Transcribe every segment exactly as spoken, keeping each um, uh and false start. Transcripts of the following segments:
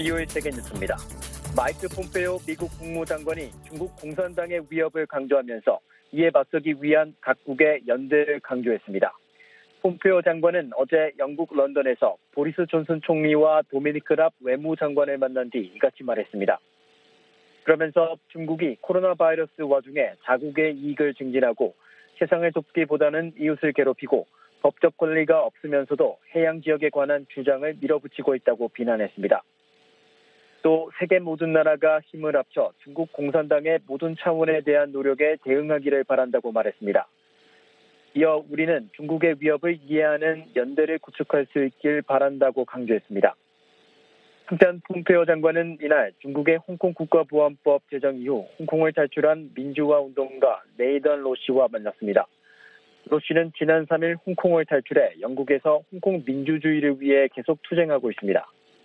일요일 세계 뉴스입니다. 마이크 폼페오 미국 국무장관이 중국 공산당의 위협을 강조하면서 이에 맞서기 위한 각국의 연대를 강조했습니다. 폼페오 장관은 어제 영국 런던에서 보리스 존슨 총리와 도미니크 랍 외무장관을 만난 뒤 이같이 말했습니다. 그러면서 중국이 코로나 바이러스 와중에 자국의 이익을 증진하고 세상을 돕기보다는 이웃을 괴롭히고 법적 권리가 없으면서도 해양 지역에 관한 주장을 밀어붙이고 있다고 비난했습니다. 또 세계 모든 나라가 힘을 합쳐 중국 공산당의 모든 차원에 대한 노력에 대응하기를 바란다고 말했습니다. 이어 우리는 중국의 위협을 이해하는 연대를 구축할 수 있길 바란다고 강조했습니다. 한편 폼페오 장관은 이날 중국의 홍콩 국가보안법 제정 이후 홍콩을 탈출한 민주화 운동가 네이던 로 씨와 만났습니다. 로 씨는 지난 삼 일 홍콩을 탈출해 영국에서 홍콩 민주주의를 위해 계속 투쟁하고 있습니다.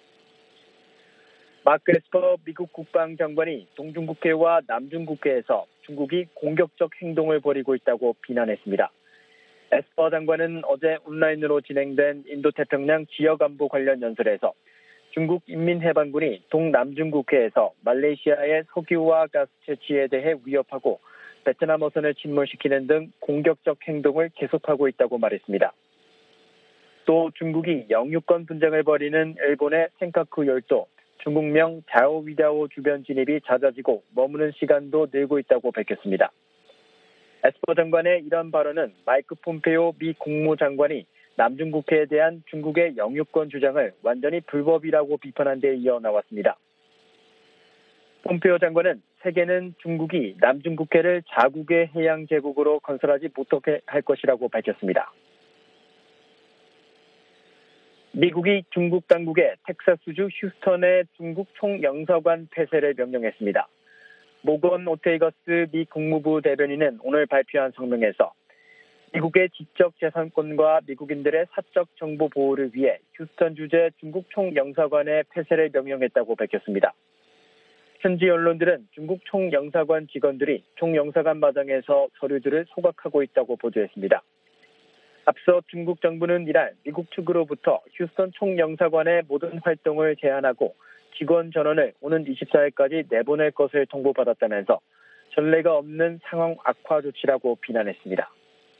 마크 에스퍼 미국 국방장관이 동중국해와 남중국해에서 중국이 공격적 행동을 벌이고 있다고 비난했습니다. 에스퍼 장관은 어제 온라인으로 진행된 인도태평양 지역안보 관련 연설에서 중국 인민해방군이 동남중국해에서 말레이시아의 석유와 가스 채취에 대해 위협하고 베트남 어선을 침몰시키는 등 공격적 행동을 계속하고 있다고 말했습니다. 또 중국이 영유권 분쟁을 벌이는 일본의 센카쿠 열도, 중국명 자오위다오 주변 진입이 잦아지고 머무는 시간도 늘고 있다고 밝혔습니다. 에스퍼 장관의 이런 발언은 마이크 폼페오 미 국무장관이 남중국해에 대한 중국의 영유권 주장을 완전히 불법이라고 비판한 데 이어 나왔습니다. 폼페오 장관은 세계는 중국이 남중국해를 자국의 해양 제국으로 건설하지 못하게 할 것이라고 밝혔습니다. 미국이 중국 당국에 텍사스주 휴스턴의 중국 총영사관 폐쇄를 명령했습니다. 모건 오테이거스 미 국무부 대변인은 오늘 발표한 성명에서 미국의 지적 재산권과 미국인들의 사적 정보 보호를 위해 휴스턴 주재 중국 총영사관의 폐쇄를 명령했다고 밝혔습니다. 현지 언론들은 중국 총영사관 직원들이 총영사관 마당에서 서류들을 소각하고 있다고 보도했습니다. 앞서 중국 정부는 이날 미국 측으로부터 휴스턴 총영사관의 모든 활동을 제한하고 직원 전원을 오는 이십사 일까지 내보낼 것을 통보받았다면서 전례가 없는 상황 악화 조치라고 비난했습니다.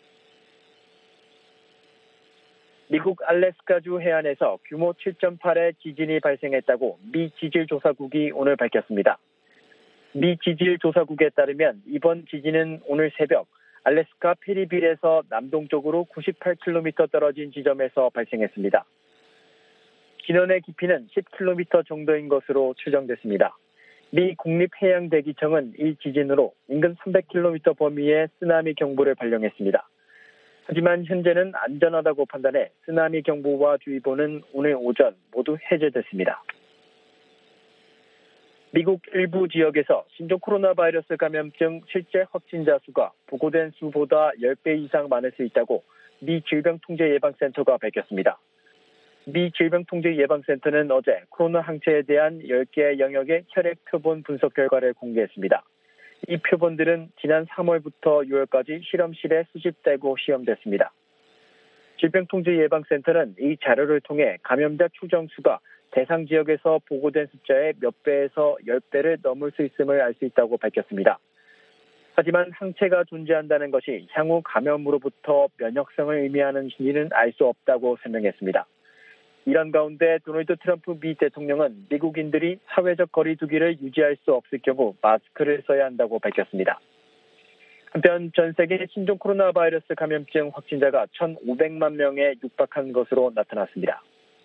미국 알래스카주 해안에서 규모 칠 점 팔의 지진이 발생했다고 미 지질조사국이 오늘 밝혔습니다. 미 지질조사국에 따르면 이번 지진은 오늘 새벽 알래스카 페리빌에서 남동쪽으로 구십팔 킬로미터 떨어진 지점에서 발생했습니다. 진원의 깊이는 십 킬로미터 정도인 것으로 추정됐습니다. 미 국립해양대기청은 이 지진으로 인근 삼백 킬로미터 범위의 쓰나미 경보를 발령했습니다. 하지만 현재는 안전하다고 판단해 쓰나미 경보와 주의보는 오늘 오전 모두 해제됐습니다. 미국 일부 지역에서 신종 코로나 바이러스 감염증 실제 확진자 수가 보고된 수보다 십 배 이상 많을 수 있다고 미 질병통제예방센터가 밝혔습니다. 미 질병통제예방센터는 어제 코로나 항체에 대한 십 개 영역의 혈액 표본 분석 결과를 공개했습니다. 이 표본들은 지난 삼월부터 유월까지 실험실에 수집되고 시험됐습니다. 질병통제예방센터는 이 자료를 통해 감염자 추정 수가 대상 지역에서 보고된 숫자의 몇 배에서 십 배를 넘을 수 있음을 알 수 있다고 밝혔습니다. 하지만 항체가 존재한다는 것이 향후 감염으로부터 면역성을 의미하는지는 알 수 없다고 설명했습니다. 이런 가운데 도널드 트럼프 미 대통령은 미국인들이 사회적 거리 두기를 유지할 수 없을 경우 마스크를 써야 한다고 밝혔습니다. 한편 전 세계 신종 코로나 바이러스 감염증 확진자가 천오백만 명에 육박한 것으로 나타났습니다.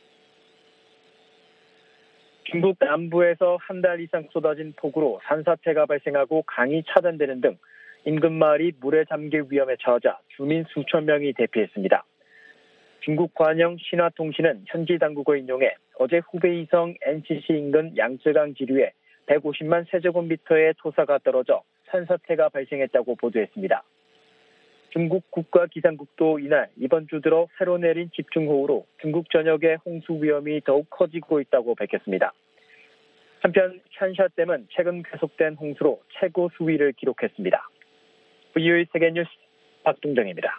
중국 남부에서 한 달 이상 쏟아진 폭우로 산사태가 발생하고 강이 차단되는 등 인근 마을이 물에 잠길 위험에 처하자 주민 수천 명이 대피했습니다. 중국 관영 신화통신은 현지 당국을 인용해 어제 후베이성 엔씨씨 인근 양쯔강 지류에 백오십만 세제곱미터의 토사가 떨어져 산사태가 발생했다고 보도했습니다. 중국 국가기상국도 이날 이번 주 들어 새로 내린 집중호우로 중국 전역의 홍수 위험이 더욱 커지고 있다고 밝혔습니다. 한편 샨샤댐은 최근 계속된 홍수로 최고 수위를 기록했습니다. 브이오이 세계뉴스 박동정입니다.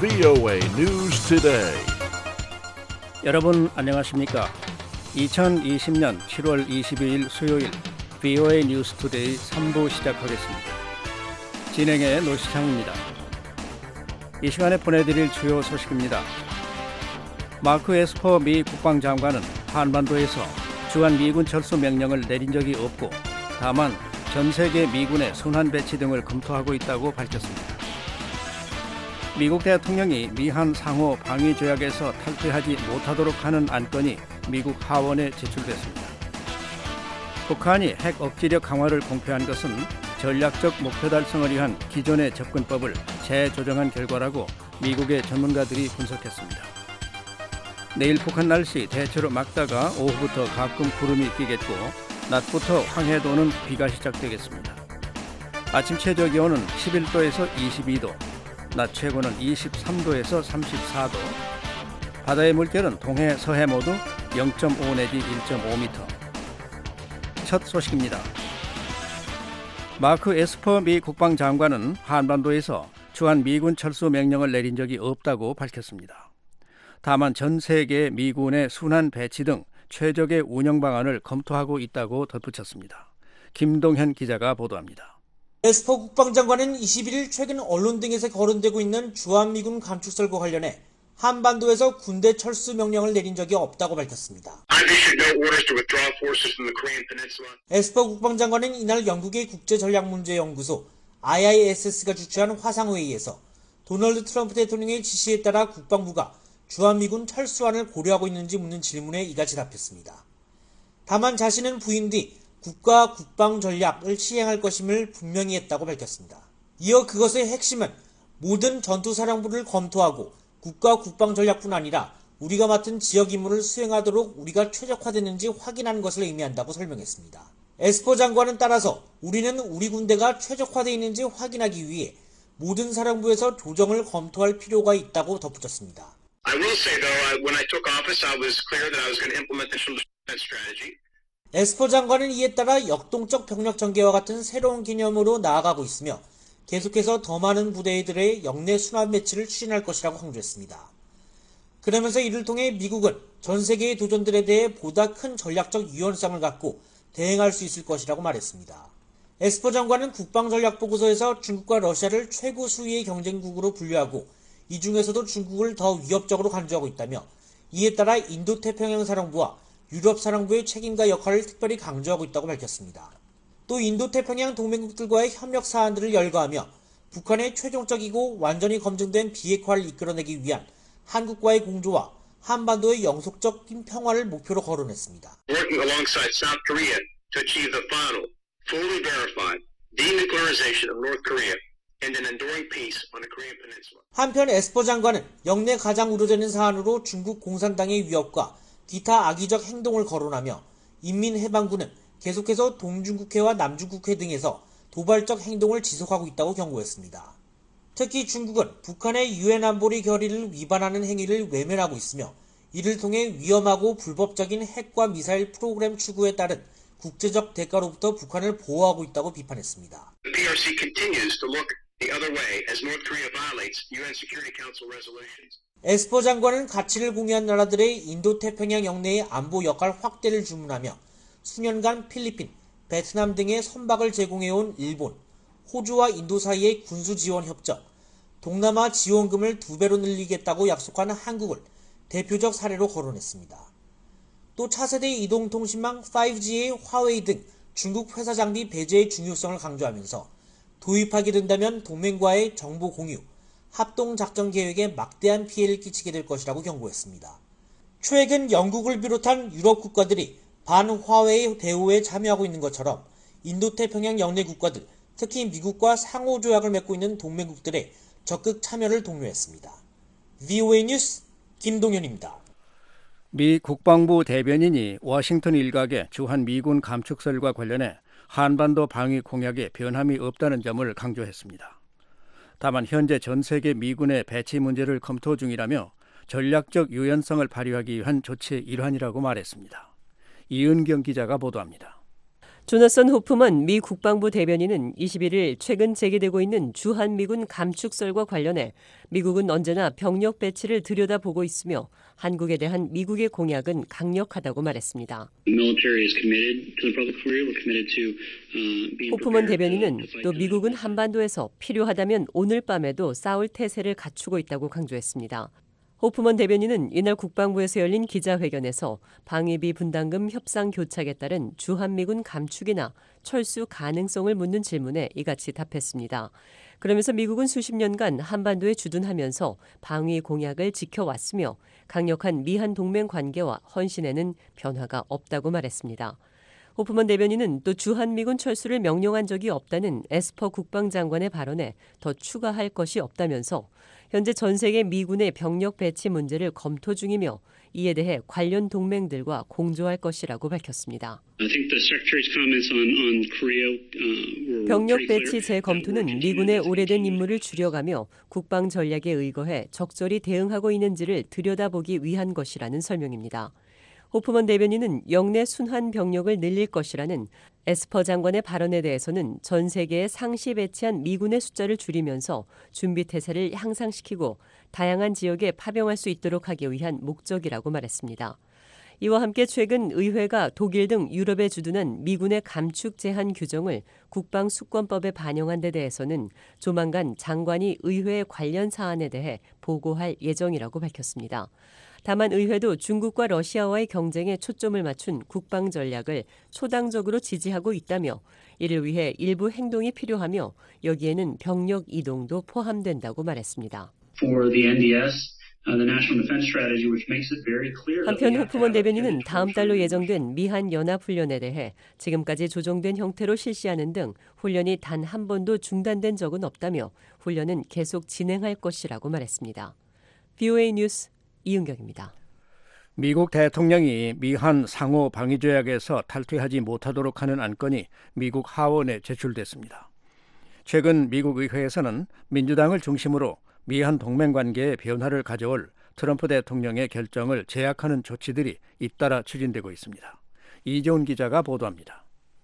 브이오에이 News Today. 여러분 안녕하십니까? 이천이십 년 칠월 이십이일 수요일 브이오에이 뉴스 투데이 삼 부 시작하겠습니다. 진행의 노시창입니다. 이 시간에 보내드릴 주요 소식입니다. 마크 에스퍼 미 국방장관은 한반도에서 주한 미군 철수 명령을 내린 적이 없고 다만 전 세계 미군의 순환 배치 등을 검토하고 있다고 밝혔습니다. 미국 대통령이 미한 상호 방위 조약에서 탈퇴하지 못하도록 하는 안건이 미국 하원에 제출됐습니다. 북한이 핵 억지력 강화를 공표한 것은 전략적 목표 달성을 위한 기존의 접근법을 재조정한 결과라고 미국의 전문가들이 분석했습니다. 내일 북한 날씨 대체로 맑다가 오후부터 가끔 구름이 끼겠고 낮부터 황해 도는 비가 시작되겠습니다. 아침 최저 기온은 십일 도에서 이십이 도, 낮 최고는 이십삼 도에서 삼십사 도, 바다의 물결은 동해, 서해 모두 영 점 오 내지 일 점 오 미터. 첫 소식입니다. 마크 에스퍼 미 국방장관은 한반도에서 주한 미군 철수 명령을 내린 적이 없다고 밝혔습니다. 다만 전 세계 미군의 순환 배치 등 최적의 운영 방안을 검토하고 있다고 덧붙였습니다. 김동현 기자가 보도합니다. 에스퍼 국방장관은 이십일일 최근 언론 등에서 거론되고 있는 주한미군 감축설과 관련해 한반도에서 군대 철수 명령을 내린 적이 없다고 밝혔습니다. 에스퍼 국방장관은 이날 영국의 국제전략문제연구소 아이아이에스에스가 주최한 화상회의에서 도널드 트럼프 대통령의 지시에 따라 국방부가 주한미군 철수안을 고려하고 있는지 묻는 질문에 이같이 답했습니다. 다만 자신은 부인 뒤 국가 국방 전략을 시행할 것임을 분명히 했다고 밝혔습니다. 이어 그것의 핵심은 모든 전투사령부를 검토하고 국가 국방 전략뿐 아니라 우리가 맡은 지역 임무를 수행하도록 우리가 최적화됐는지 확인하는 것을 의미한다고 설명했습니다. 에스퍼 장관은 따라서 우리는 우리 군대가 최적화되어 있는지 확인하기 위해 모든 사령부에서 조정을 검토할 필요가 있다고 덧붙였습니다. I will say though, when I took office, I was clear that I was going to implement the defense strategy. 에스퍼 장관은 이에 따라 역동적 병력 전개와 같은 새로운 개념으로 나아가고 있으며 계속해서 더 많은 부대들의 영내 순환 배치를 추진할 것이라고 강조했습니다. 그러면서 이를 통해 미국은 전 세계의 도전들에 대해 보다 큰 전략적 유연성을 갖고 대응할 수 있을 것이라고 말했습니다. 에스퍼 장관은 국방전략보고서에서 중국과 러시아를 최고 수위의 경쟁국으로 분류하고 이 중에서도 중국을 더 위협적으로 간주하고 있다며 이에 따라 인도태평양 사령부와 유럽 사령부의 책임과 역할을 특별히 강조하고 있다고 밝혔습니다. 또 인도태평양 동맹국들과의 협력 사안들을 열거하며 북한의 최종적이고 완전히 검증된 비핵화를 이끌어내기 위한 한국과의 공조와 한반도의 영속적인 평화를 목표로 거론했습니다. Working alongside South Korea to achieve the final, fully verified denuclearization of North Korea. 한편 에스퍼 장관은 영내 가장 우려되는 사안으로 중국 공산당의 위협과 기타 악의적 행동을 거론하며 인민해방군은 계속해서 동중국해와 남중국해 등에서 도발적 행동을 지속하고 있다고 경고했습니다. 특히 중국은 북한의 유엔 안보리 결의를 위반하는 행위를 외면하고 있으며 이를 통해 위험하고 불법적인 핵과 미사일 프로그램 추구에 따른 국제적 대가로부터 북한을 보호하고 있다고 비판했습니다. 에스퍼 장관은 가치를 공유한 나라들의 인도태평양 영내의 안보 역할 확대를 주문하며 수년간 필리핀, 베트남 등의 선박을 제공해온 일본, 호주와 인도 사이의 군수지원 협정, 동남아 지원금을 두 배로 늘리겠다고 약속한 한국을 대표적 사례로 거론했습니다. 또 차세대 이동통신망 파이브지의 화웨이 등 중국 회사 장비 배제의 중요성을 강조하면서 도입하게 된다면 동맹과의 정보 공유, 합동작전 계획에 막대한 피해를 끼치게 될 것이라고 경고했습니다. 최근 영국을 비롯한 유럽 국가들이 반화웨이 대우에 참여하고 있는 것처럼 인도태평양 영내 국가들, 특히 미국과 상호조약을 맺고 있는 동맹국들의 적극 참여를 독려했습니다. 브이오에이 뉴스 김동현입니다. 미 국방부 대변인이 워싱턴 일각의 주한 미군 감축설과 관련해 한반도 방위 공약에 변함이 없다는 점을 강조했습니다. 다만 현재 전 세계 미군의 배치 문제를 검토 중이라며 전략적 유연성을 발휘하기 위한 조치의 일환이라고 말했습니다. 이은경 기자가 보도합니다. 조나선 호프먼 미 국방부 대변인은 이십일 일 최근 제기되고 있는 주한미군 감축설과 관련해 미국은 언제나 병력 배치를 들여다보고 있으며 한국에 대한 미국의 공약은 강력하다고 말했습니다. 호프먼 대변인은 또 미국은 한반도에서 필요하다면 오늘 밤에도 싸울 태세를 갖추고 있다고 강조했습니다. 호프먼 대변인은 이날 국방부에서 열린 기자회견에서 방위비 분담금 협상 교착에 따른 주한미군 감축이나 철수 가능성을 묻는 질문에 이같이 답했습니다. 그러면서 미국은 수십 년간 한반도에 주둔하면서 방위 공약을 지켜왔으며 강력한 미한 동맹 관계와 헌신에는 변화가 없다고 말했습니다. 호프먼 대변인은 또 주한미군 철수를 명령한 적이 없다는 에스퍼 국방장관의 발언에 더 추가할 것이 없다면서 현재 전 세계 미군의 병력 배치 문제를 검토 중이며 이에 대해 관련 동맹들과 공조할 것이라고 밝혔습니다. 병력 배치 재검토는 미군의 오래된 임무를 줄여가며 국방 전략에 의거해 적절히 대응하고 있는지를 들여다보기 위한 것이라는 설명입니다. 호프먼 대변인은 영내 순환 병력을 늘릴 것이라는 에스퍼 장관의 발언에 대해서는 전 세계에 상시 배치한 미군의 숫자를 줄이면서 준비 태세를 향상시키고 다양한 지역에 파병할 수 있도록 하기 위한 목적이라고 말했습니다. 이와 함께 최근 의회가 독일 등 유럽에 주둔한 미군의 감축 제한 규정을 국방수권법에 반영한 데 대해서는 조만간 장관이 의회 관련 사안에 대해 보고할 예정이라고 밝혔습니다. 다만 의회도 중국과 러시아와의 경쟁에 초점을 맞춘 국방 전략을 초당적으로 지지하고 있다며 이를 위해 일부 행동이 필요하며 여기에는 병력 이동도 포함된다고 말했습니다. 한편 호프먼 대변인은 다음 달로 예정된 미한 연합훈련에 대해 지금까지 조정된 형태로 실시하는 등 훈련이 단 한 번도 중단된 적은 없다며 훈련은 계속 진행할 것이라고 말했습니다. 브이오에이 뉴스 이은경입니다. 미국 대통령이 미한 상호 방위조약에서 탈퇴하지 못하도록 하는 안건이 미국 하원에 제출됐습니다. 최근 미국 의회에서는 민주당을 중심으로 미한 동맹관계에 변화를 가져올 트럼프 대통령의 결정을 제약하는 조치들이 잇따라 추진되고 있습니다. 이재훈 기자가 보도합니다.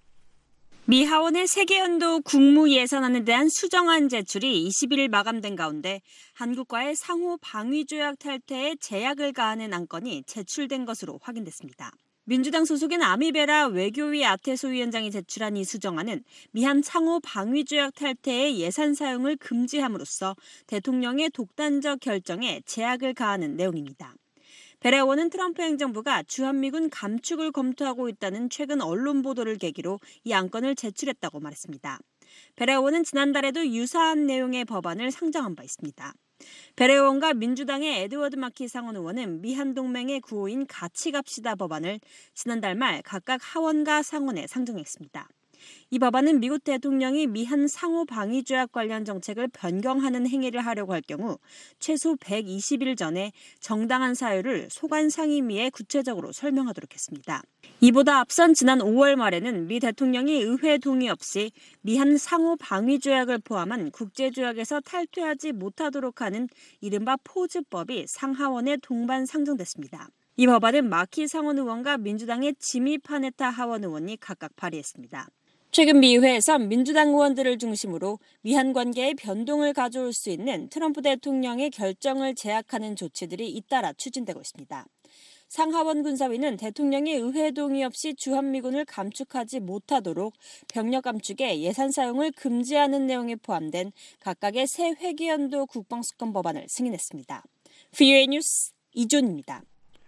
미 하원의 세계연도 국무예산안에 대한 수정안 제출이 이십일 일 마감된 가운데 한국과의 상호 방위조약 탈퇴에 제약을 가하는 안건이 제출된 것으로 확인됐습니다. 민주당 소속인 아미베라 외교위 아테소 위원장이 제출한 이 수정안은 미한 상호 방위조약 탈퇴의 예산 사용을 금지함으로써 대통령의 독단적 결정에 제약을 가하는 내용입니다. 베라 의원은 트럼프 행정부가 주한미군 감축을 검토하고 있다는 최근 언론 보도를 계기로 이 안건을 제출했다고 말했습니다. 베라 의원은 지난달에도 유사한 내용의 법안을 상정한 바 있습니다. 베라 의원과 민주당의 에드워드 마키 상원 의원은 미한 동맹의 구호인 같이 갑시다 법안을 지난달 말 각각 하원과 상원에 상정했습니다. 이 법안은 미국 대통령이 미한 상호 방위조약 관련 정책을 변경하는 행위를 하려고 할 경우 최소 백이십 일 전에 정당한 사유를 소관 상임위에 구체적으로 설명하도록 했습니다. 이보다 앞선 지난 오월 말에는 미 대통령이 의회 동의 없이 미한 상호 방위조약을 포함한 국제조약에서 탈퇴하지 못하도록 하는 이른바 포즈법이 상하원에 동반 상정됐습니다. 이 법안은 마키 상원 의원과 민주당의 지미 파네타 하원 의원이 각각 발의했습니다. 최근 미 의회에선 민주당 의원들을 중심으로 미한 관계에 변동을 가져올 수 있는 트럼프 대통령의 결정을 제약하는 조치들이 잇따라 추진되고 있습니다. 상하원 군사위는 대통령이 의회 동의 없이 주한미군을 감축하지 못하도록 병력 감축에 예산 사용을 금지하는 내용이 포함된 각각의 새 회계연도 국방수권 법안을 승인했습니다. 브이오에이 뉴스 이존입니다.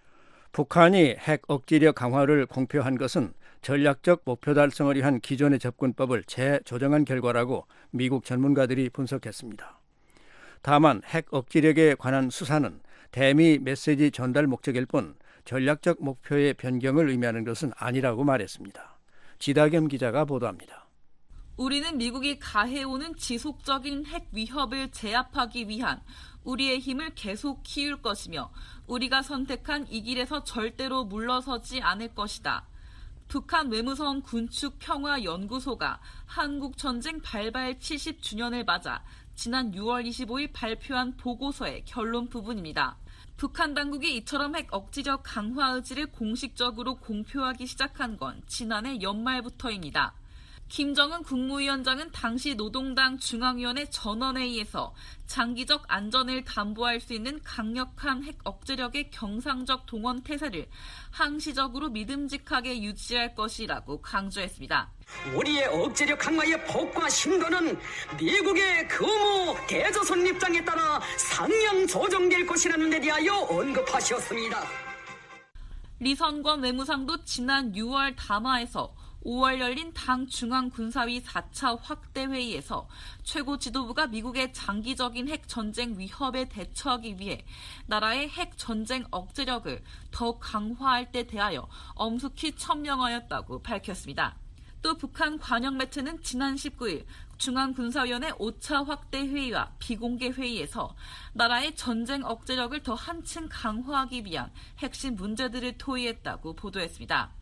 북한이 핵 억지력 강화를 공표한 것은 전략적 목표 달성을 위한 기존의 접근법을 재조정한 결과라고 미국 전문가들이 분석했습니다. 다만 핵 억지력에 관한 수사는 대미 메시지 전달 목적일 뿐 전략적 목표의 변경을 의미하는 것은 아니라고 말했습니다. 지다겸 기자가 보도합니다. 우리는 미국이 가해오는 지속적인 핵 위협을 제압하기 위한 우리의 힘을 계속 키울 것이며 우리가 선택한 이 길에서 절대로 물러서지 않을 것이다. 북한 외무성 군축 평화연구소가 한국전쟁 발발 칠십 주년을 맞아 지난 유월 이십오일 발표한 보고서의 결론 부분입니다. 북한 당국이 이처럼 핵 억지력 강화 의지를 공식적으로 공표하기 시작한 건 지난해 연말부터입니다. 김정은 국무위원장은 당시 노동당 중앙위원회 전원회의에서 장기적 안전을 담보할 수 있는 강력한 핵 억제력의 경상적 동원 태세를 항시적으로 믿음직하게 유지할 것이라고 강조했습니다. 우리의 억제력 강화의 폭과 심도는 미국의 금호 대조선 입장에 따라 상향 조정될 것이라는 데 대하여 언급하셨습니다. 리선권 외무상도 지난 유월 담화에서 오월 열린 당 중앙군사위 사 차 확대회의에서 최고 지도부가 미국의 장기적인 핵 전쟁 위협에 대처하기 위해 나라의 핵 전쟁 억제력을 더욱 강화할 때 대하여 엄숙히 천명하였다고 밝혔습니다. 또 북한 관영 매체는 지난 십구 일 중앙군사위원회 오 차 확대회의와 비공개 회의에서 나라의 전쟁 억제력을 더 한층 강화하기 위한 핵심 문제들을 토의했다고 보도했습니다.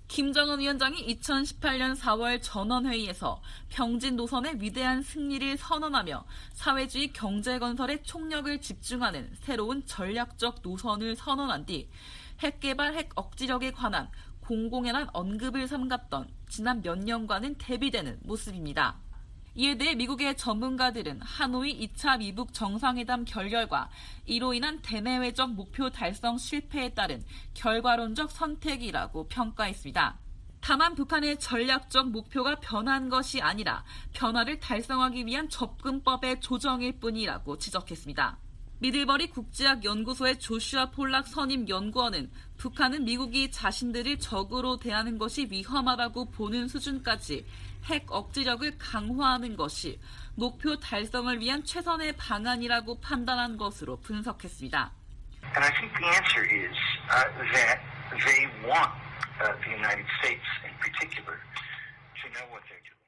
김정은 위원장이 이천십팔 년 사월 전원회의에서 병진 노선의 위대한 승리를 선언하며 사회주의 경제 건설에 총력을 집중하는 새로운 전략적 노선을 선언한 뒤 핵개발, 핵 억지력에 관한 공공연한 언급을 삼갔던 지난 몇 년과는 대비되는 모습입니다. 이에 대해 미국의 전문가들은 하노이 이 차 미북 정상회담 결렬과 이로 인한 대내외적 목표 달성 실패에 따른 결과론적 선택이라고 평가했습니다. 다만 북한의 전략적 목표가 변한 것이 아니라 변화를 달성하기 위한 접근법의 조정일 뿐이라고 지적했습니다. 미들버리 국제학 연구소의 조슈아 폴락 선임 연구원은 북한은 미국이 자신들을 적으로 대하는 것이 위험하다고 보는 수준까지 핵 억지력을 강화하는 것이 목표 달성을 위한 최선의 방안이라고 판단한 것으로 분석했습니다. And I think the answer is uh, that they want uh, the United States in particular to know what they're doing.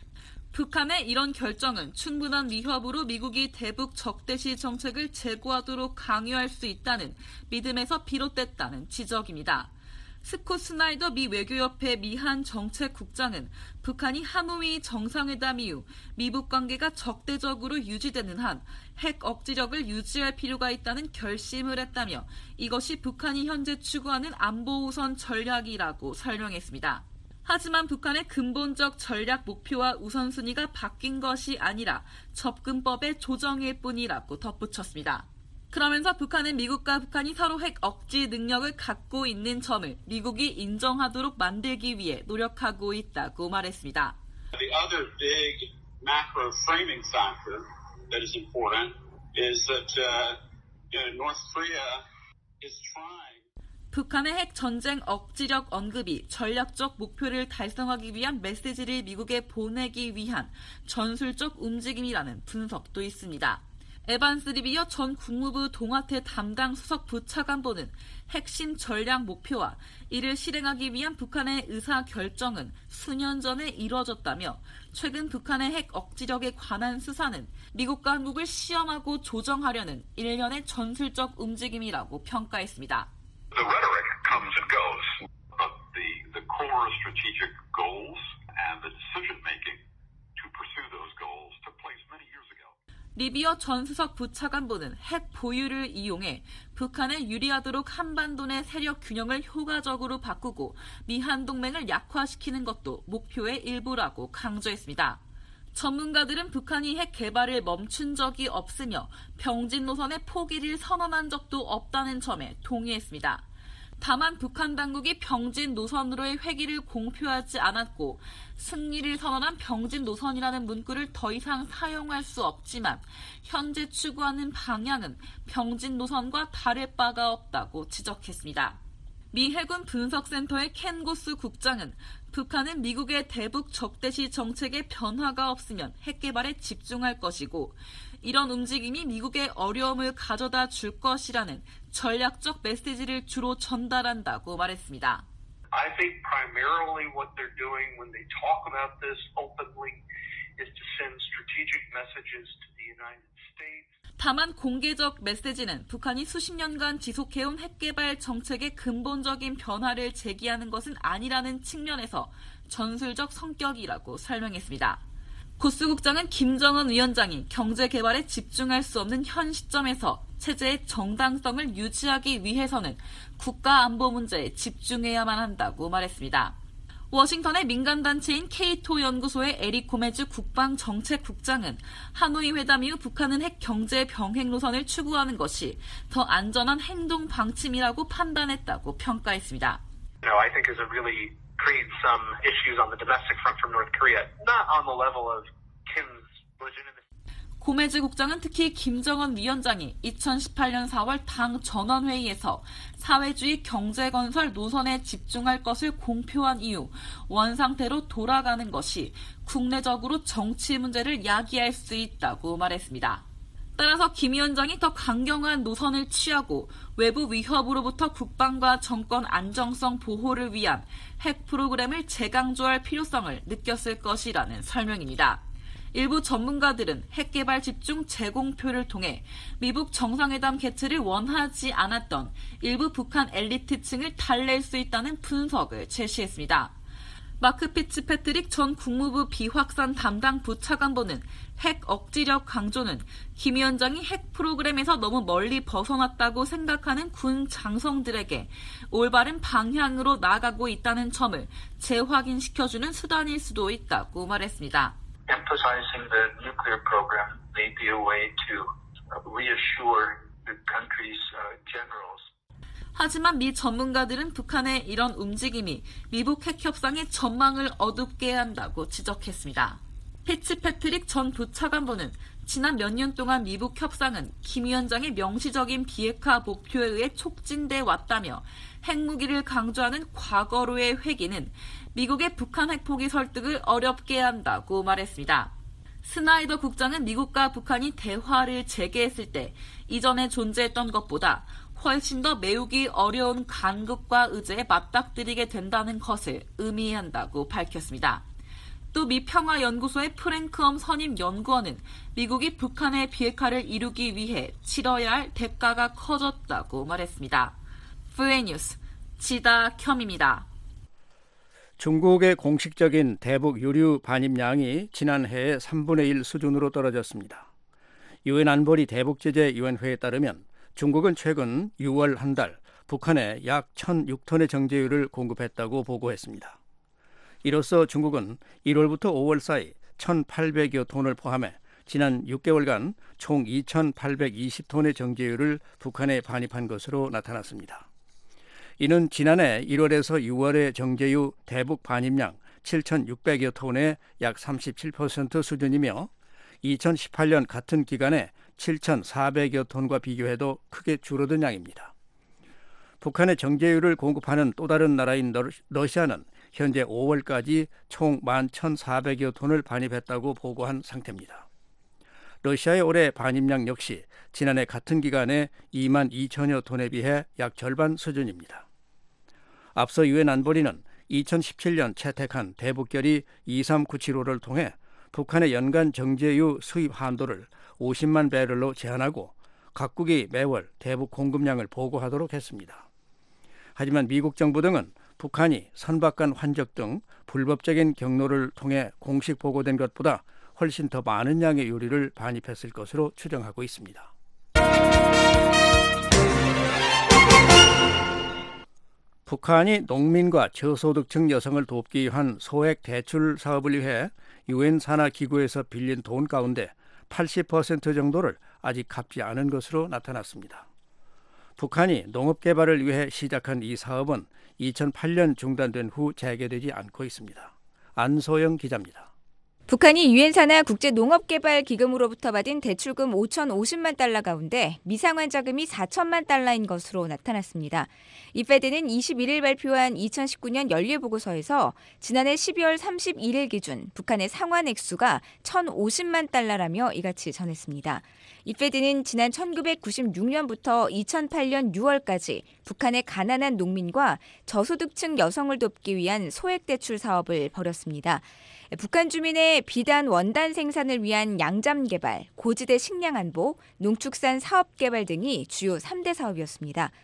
북한의 이런 결정은 충분한 위협으로 미국이 대북 적대시 정책을 재고하도록 강요할 수 있다는 믿음에서 비롯됐다는 지적입니다. 스콧 스나이더 미 외교협회 미한 정책국장은 북한이 하노이 정상회담 이후 미북 관계가 적대적으로 유지되는 한 핵 억지력을 유지할 필요가 있다는 결심을 했다며 이것이 북한이 현재 추구하는 안보 우선 전략이라고 설명했습니다. 하지만 북한의 근본적 전략 목표와 우선순위가 바뀐 것이 아니라 접근법의 조정일 뿐이라고 덧붙였습니다. 그러면서 북한은 미국과 북한이 서로 핵 억지 능력을 갖고 있는 점을 미국이 인정하도록 만들기 위해 노력하고 있다고 말했습니다. The other big macro framing factor that is important is that uh, you know, North Korea is trying 북한의 핵 전쟁 억지력 언급이 전략적 목표를 달성하기 위한 메시지를 미국에 보내기 위한 전술적 움직임이라는 분석도 있습니다. 에반스 리비어 전 국무부 동아태 담당 수석 부차관보는 핵심 전략 목표와 이를 실행하기 위한 북한의 의사 결정은 수년 전에 이뤄졌다며 최근 북한의 핵 억지력에 관한 수사는 미국과 한국을 시험하고 조정하려는 일련의 전술적 움직임이라고 평가했습니다. The rhetoric comes and goes, but the, the core strategic goals and the decision-making to pursue those goals took place many years ago. 리비어 전 수석 부차관보는 핵 보유를 이용해 북한에 유리하도록 한반도 내 세력 균형을 효과적으로 바꾸고 미한 동맹을 약화시키는 것도 목표의 일부라고 강조했습니다. 전문가들은 북한이 핵 개발을 멈춘 적이 없으며 병진 노선의 포기를 선언한 적도 없다는 점에 동의했습니다. 다만 북한 당국이 병진 노선으로의 회기를 공표하지 않았고 승리를 선언한 병진 노선이라는 문구를 더 이상 사용할 수 없지만 현재 추구하는 방향은 병진 노선과 다를 바가 없다고 지적했습니다. 미 해군 분석센터의 켄 고스 국장은 북한은 미국의 대북 적대시 정책에 변화가 없으면 핵 개발에 집중할 것이고 이런 움직임이 미국에 어려움을 가져다 줄 것이라는 전략적 메시지를 주로 전달한다고 말했습니다. I think primarily what they're doing when they talk about this openly is to send strategic messages to the United States. 다만 공개적 메시지는 북한이 수십 년간 지속해온 핵개발 정책의 근본적인 변화를 제기하는 것은 아니라는 측면에서 전술적 성격이라고 설명했습니다. 고수국장은 김정은 위원장이 경제 개발에 집중할 수 없는 현 시점에서 체제의 정당성을 유지하기 위해서는 국가 안보 문제에 집중해야만 한다고 말했습니다. 워싱턴의 민간단체인 케이토 연구소의 에릭 고메즈 국방정책국장은 하노이 회담 이후 북한은 핵 경제 병행 노선을 추구하는 것이 더 안전한 행동 방침이라고 판단했다고 평가했습니다. You know, I think is a really creates some issues on the domestic front from North Korea, not on the level of Kim's legitimacy. 고메즈 국장은 특히 김정은 위원장이 이천십팔년 사월 당 전원회의에서 사회주의 경제건설 노선에 집중할 것을 공표한 이후 원상태로 돌아가는 것이 국내적으로 정치 문제를 야기할 수 있다고 말했습니다. 따라서 김 위원장이 더 강경한 노선을 취하고 외부 위협으로부터 국방과 정권 안정성 보호를 위한 핵 프로그램을 재강조할 필요성을 느꼈을 것이라는 설명입니다. 일부 전문가들은 핵개발 집중 재공표를 통해 미북 정상회담 개최를 원하지 않았던 일부 북한 엘리트층을 달랠 수 있다는 분석을 제시했습니다. 마크 피츠패트릭 전 국무부 비확산 담당 부차관보는 핵 억지력 강조는 김 위원장이 핵 프로그램에서 너무 멀리 벗어났다고 생각하는 군 장성들에게 올바른 방향으로 나아가고 있다는 점을 재확인시켜주는 수단일 수도 있다고 말했습니다. Emphasizing the nuclear program may be a way to reassure the country's generals. 하지만 미 전문가들은 북한의 이런 움직임이 미북 핵 협상의 전망을 어둡게 한다고 지적했습니다. 피츠패트릭 전 부차관보는 지난 몇 년 동안 미북 협상은 김 위원장의 명시적인 비핵화 목표에 의해 촉진돼 왔다며 핵무기를 강조하는 과거로의 회귀는 미국의 북한 핵포기 설득을 어렵게 한다고 말했습니다. 스나이더 국장은 미국과 북한이 대화를 재개했을 때 이전에 존재했던 것보다 훨씬 더 메우기 어려운 간극과 의제에 맞닥뜨리게 된다는 것을 의미한다고 밝혔습니다. 또 미 평화연구소의 프랭크엄 선임 연구원은 미국이 북한의 비핵화를 이루기 위해 치러야 할 대가가 커졌다고 말했습니다. 브이오에이 뉴스 지다켬입니다. 중국의 공식적인 대북 유류 반입량이 지난해의 삼분의 일 수준으로 떨어졌습니다. 유엔 안보리 대북제재위원회에 따르면 중국은 최근 유월 한 달 북한에 약 천육 톤의 정제유를 공급했다고 보고했습니다. 이로써 중국은 일월부터 오월 사이 천팔백여 톤을 포함해 지난 육 개월간 총 이천팔백이십 톤의 정제유를 북한에 반입한 것으로 나타났습니다. 이는 지난해 일월에서 유월의 정제유 대북 반입량 칠천육백여 톤의 약 삼십칠 퍼센트 수준이며 이천십팔년 같은 기간에 칠천사백여 톤과 비교해도 크게 줄어든 양입니다. 북한의 정제유를 공급하는 또 다른 나라인 러시아는 현재 오월까지 총 만 천사백여 톤을 반입했다고 보고한 상태입니다. 러시아의 올해 반입량 역시 지난해 같은 기간에 이만 이천여 톤에 비해 약 절반 수준입니다. 앞서 유엔 안보리는 이천십칠년 채택한 대북결의 이삼구칠오를 통해 북한의 연간 정제유 수입 한도를 오십만 배럴로 제한하고 각국이 매월 대북 공급량을 보고하도록 했습니다. 하지만 미국 정부 등은 북한이 선박간 환적 등 불법적인 경로를 통해 공식 보고된 것보다 훨씬 더 많은 양의 유류를 반입했을 것으로 추정하고 있습니다. 북한이 농민과 저소득층 여성을 돕기 위한 소액 대출 사업을 위해 유엔 산하 기구에서 빌린 돈 가운데 팔십 퍼센트 정도를 아직 갚지 않은 것으로 나타났습니다. 북한이 농업 개발을 위해 시작한 이 사업은 이천팔년 중단된 후 재개되지 않고 있습니다. 안소영 기자입니다. 북한이 유엔 산하 국제농업개발기금으로부터 받은 대출금 오천오십만 달러 가운데 미상환 자금이 사천만 달러인 것으로 나타났습니다. 이 페드는 이십일일 발표한 이천십구년 연례보고서에서 지난해 십이월 삼십일일 기준 북한의 상환 액수가 천오십만 달러라며 이같이 전했습니다. 이 페드는 지난 천구백구십육년부터 이천팔년 유월까지 북한의 가난한 농민과 저소득층 여성을 돕기 위한 소액대출 사업을 벌였습니다. 북한 주민의 비단 원단 생산을 위한 양잠 개발, 고지대 식량 안보, 농축산 사업 개발 등이 주요 삼 대 사업이었습니다.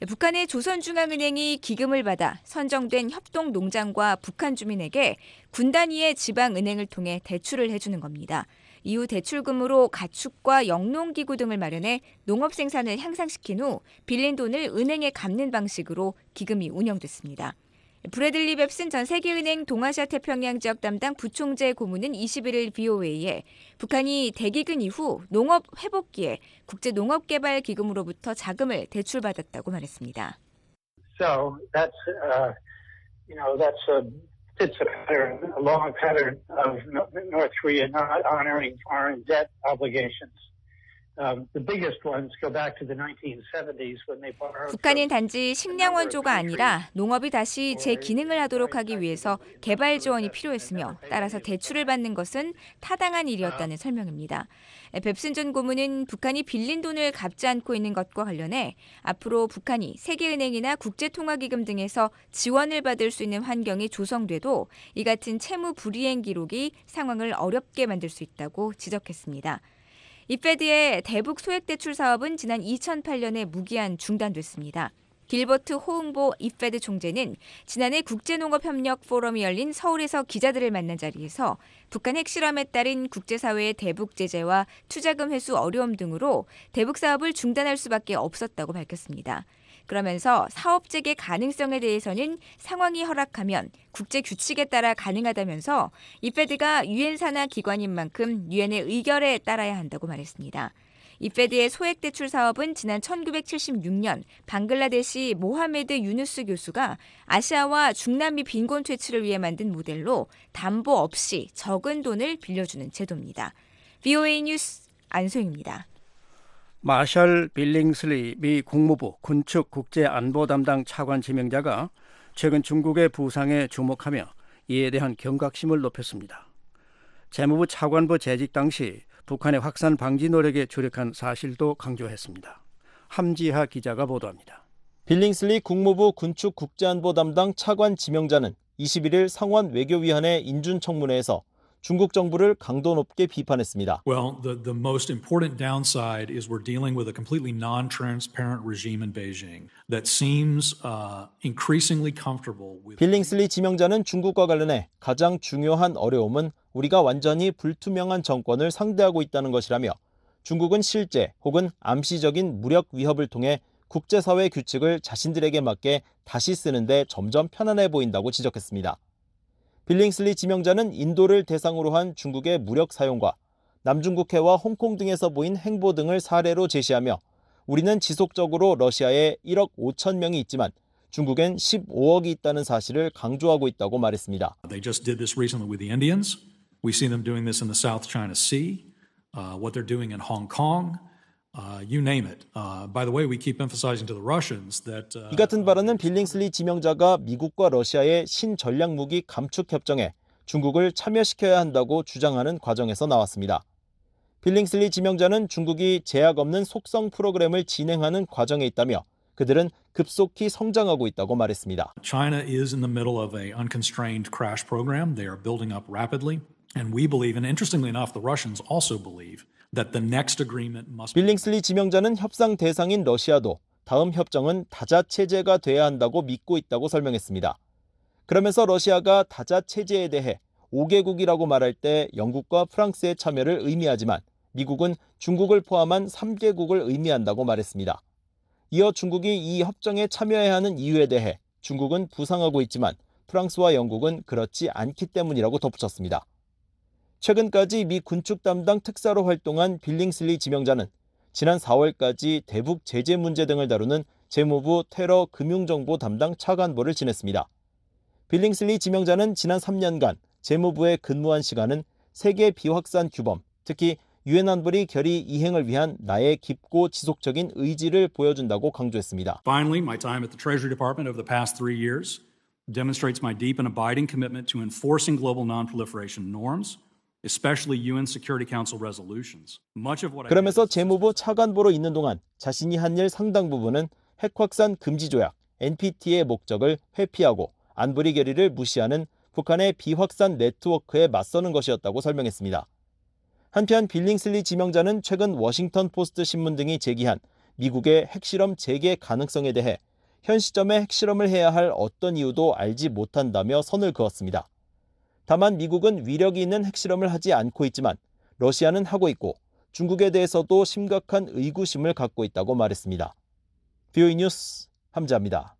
북한의 조선중앙은행이 기금을 받아 선정된 협동농장과 북한 주민에게 군 단위의 지방은행을 통해 대출을 해주는 겁니다. 이후 대출금으로 가축과 영농기구 등을 마련해 농업 생산을 향상시킨 후 빌린 돈을 은행에 갚는 방식으로 기금이 운영됐습니다. 브래들리 뱁슨 전 세계은행 동아시아 태평양 지역 담당 부총재 고문은 이십일 일 브이오에이에 북한이 대기근 이후 농업 회복기에 국제농업개발기금으로부터 자금을 대출받았다고 말했습니다. So that's uh, you know that's a fits a pattern, a long pattern of North Korea not honoring foreign debt obligations. Um, the biggest ones go back to the nineteen seventies when they borrowed. 북한은 단지 식량 원조가 아니라 농업이 다시 제 기능을 하도록 하기 위해서 개발 지원이 필요했으며 따라서 대출을 받는 것은 타당한 일이었다는 설명입니다. 뱁슨 전 고문은 북한이 빌린 돈을 갚지 않고 있는 것과 관련해 앞으로 북한이 세계은행이나 국제통화기금 등에서 지원을 받을 수 있는 환경이 조성돼도 이 같은 채무 불이행 기록이 상황을 어렵게 만들 수 있다고 지적했습니다. 이페드의 대북 소액대출 사업은 지난 이천팔 년에 무기한 중단됐습니다. 길버트 호응보 이페드 총재는 지난해 국제농업협력 포럼이 열린 서울에서 기자들을 만난 자리에서 북한 핵실험에 따른 국제사회의 대북 제재와 투자금 회수 어려움 등으로 대북 사업을 중단할 수밖에 없었다고 밝혔습니다. 그러면서 사업 재개 가능성에 대해서는 상황이 허락하면 국제 규칙에 따라 가능하다면서 이페드가 유엔 산하 기관인 만큼 유엔의 의결에 따라야 한다고 말했습니다. 이페드의 소액대출 사업은 지난 천구백칠십육 년 방글라데시 모하메드 유누스 교수가 아시아와 중남미 빈곤 퇴치를 위해 만든 모델로 담보 없이 적은 돈을 빌려주는 제도입니다. 브이오에이 뉴스 안소영입니다. 마셜 빌링슬리 미 국무부 군축 국제안보 담당 차관 지명자가 최근 중국의 부상에 주목하며 이에 대한 경각심을 높였습니다. 재무부 차관보 재직 당시 북한의 확산 방지 노력에 주력한 사실도 강조했습니다. 함지하 기자가 보도합니다. 빌링슬리 국무부 군축 국제안보 담당 차관 지명자는 이십일 일 상원 외교위원회 인준 청문회에서 중국 정부를 강도 높게 비판했습니다. Well, the, the most important downside is we're dealing with a completely non-transparent regime in Beijing that seems uh, increasingly comfortable with. 빌링슬리 지명자는 중국과 관련해 가장 중요한 어려움은 우리가 완전히 불투명한 정권을 상대하고 있다는 것이라며 중국은 실제 혹은 암시적인 무력 위협을 통해 국제사회 규칙을 자신들에게 맞게 다시 쓰는데 점점 편안해 보인다고 지적했습니다. 빌링슬리 지명자는 인도를 대상으로 한 중국의 무력 사용과 남중국해와 홍콩 등에서 보인 행보 등을 사례로 제시하며 우리는 지속적으로 러시아에 일억 오천 명이 있지만 중국엔 십오억이 있다는 사실을 강조하고 있다고 말했습니다. They just did this recently with the Indians. We see them doing this in the South China Sea. Uh, what they're doing in Hong Kong. Uh, you name it. Uh, by the way, we keep emphasizing to the Russians that. Uh, 이 같은 발언은 빌링슬리 지명자가 미국과 러시아의 신전략무기 감축 협정에 중국을 참여시켜야 한다고 주장하는 과정에서 나왔습니다. 빌링슬리 지명자는 중국이 제약 없는 속성 프로그램을 진행하는 과정에 있다며 그들은 급속히 성장하고 있다고 말했습니다. China is in the middle of a unconstrained crash program. They are building up rapidly, and we believe, and interestingly enough, the Russians also believe. That the next agreement must. 빌링슬리 지명자는 협상 대상인 러시아도 다음 협정은 다자 체제가 돼야 한다고 믿고 있다고 설명했습니다. 그러면서 러시아가 다자 체제에 대해 오 개국이라고 말할 때 영국과 프랑스의 참여를 의미하지만 미국은 중국을 포함한 삼 개국을 의미한다고 말했습니다. 이어 중국이 이 협정에 참여해야 하는 이유에 대해 중국은 부상하고 있지만 프랑스와 영국은 그렇지 않기 때문이라고 덧붙였습니다. 최근까지 미 군축 담당 특사로 활동한 빌링슬리 지명자는 지난 사월까지 대북 제재 문제 등을 다루는 재무부 테러 금융정보 담당 차관보를 지냈습니다. 빌링슬리 지명자는 지난 삼 년간 재무부에 근무한 시간은 세계 비확산 규범, 특히 유엔 안보리 결의 이행을 위한 나의 깊고 지속적인 의지를 보여준다고 강조했습니다. Finally, my time at the Treasury Department over the past three years demonstrates my deep and abiding commitment to enforcing global non-proliferation norms. Especially 유엔 Security Council resolutions. Much of what I 그러면서 재무부 차관보로 있는 동안 자신이 한 일 상당 부분은 핵 확산 금지 조약 엔피티의 목적을 회피하고 안보리 결의를 무시하는 북한의 비확산 네트워크에 맞서는 것이었다고 설명했습니다. 한편 빌링슬리 지명자는 최근 워싱턴 포스트 신문 등이 제기한 미국의 핵실험 재개 가능성에 대해 현 시점에 핵실험을 해야 할 어떤 이유도 알지 못한다며 선을 그었습니다. 다만 미국은 위력이 있는 핵실험을 하지 않고 있지만 러시아는 하고 있고 중국에 대해서도 심각한 의구심을 갖고 있다고 말했습니다. 비오이 뉴스 함자입니다.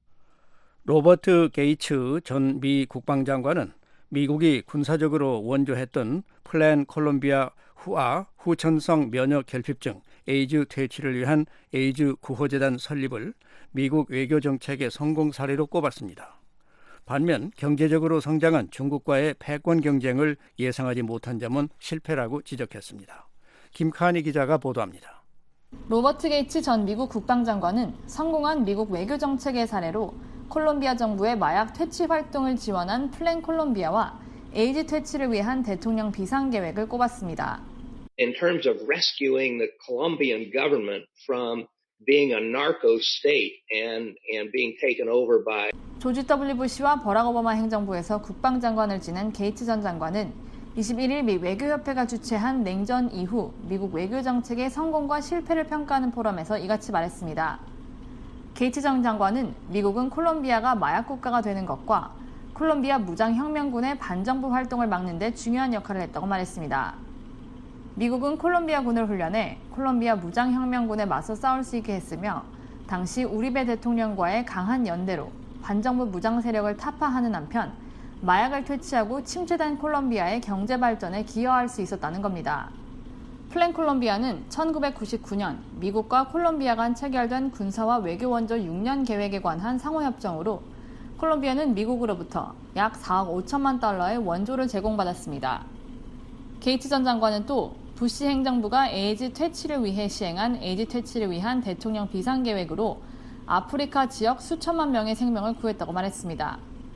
로버트 게이츠 전 미 국방장관은 미국이 군사적으로 원조했던 플랜 콜롬비아 후아 후천성 면역 결핍증 에이즈 퇴치를 위한 에이즈 구호재단 설립을 미국 외교 정책의 성공 사례로 꼽았습니다. 반면 경제적으로 성장한 중국과의 패권 경쟁을 예상하지 못한 점은 실패라고 지적했습니다. 김카니 기자가 보도합니다. 로버트 게이츠 전 미국 국방장관은 성공한 미국 외교 정책의 사례로 콜롬비아 정부의 마약 퇴치 활동을 지원한 플랜 콜롬비아와 에이즈 퇴치를 위한 대통령 비상계획을 꼽았습니다. In terms of rescuing the Colombian government from being a narco state and and being taken over by 조지 더블유 부시와 버락 오바마 행정부에서 국방장관을 지낸 게이츠 전 장관은 이십일 일 미 외교협회가 주최한 냉전 이후 미국 외교 정책의 성공과 실패를 평가하는 포럼에서 이같이 말했습니다. 게이츠 전 장관은 미국은 콜롬비아가 마약 국가가 되는 것과 콜롬비아 무장혁명군의 반정부 활동을 막는 데 중요한 역할을 했다고 말했습니다. 미국은 콜롬비아군을 훈련해 콜롬비아 무장혁명군에 맞서 싸울 수 있게 했으며 당시 우리베 대통령과의 강한 연대로 반정부 무장 세력을 타파하는 한편 마약을 퇴치하고 침체된 콜롬비아의 경제 발전에 기여할 수 있었다는 겁니다. 플랜 콜롬비아는 천구백구십구 년 미국과 콜롬비아 간 체결된 군사와 외교 원조 육 년 계획에 관한 상호협정으로 콜롬비아는 미국으로부터 약 사억 오천만 달러의 원조를 제공받았습니다. 게이츠 전 장관은 또 부시 행정부가 에이즈 퇴치를 위해 시행한 에이즈 퇴치를 위한 대통령 비상계획으로 아프리카 지역 수천만 명의 생명을 구했다고 말했습니다.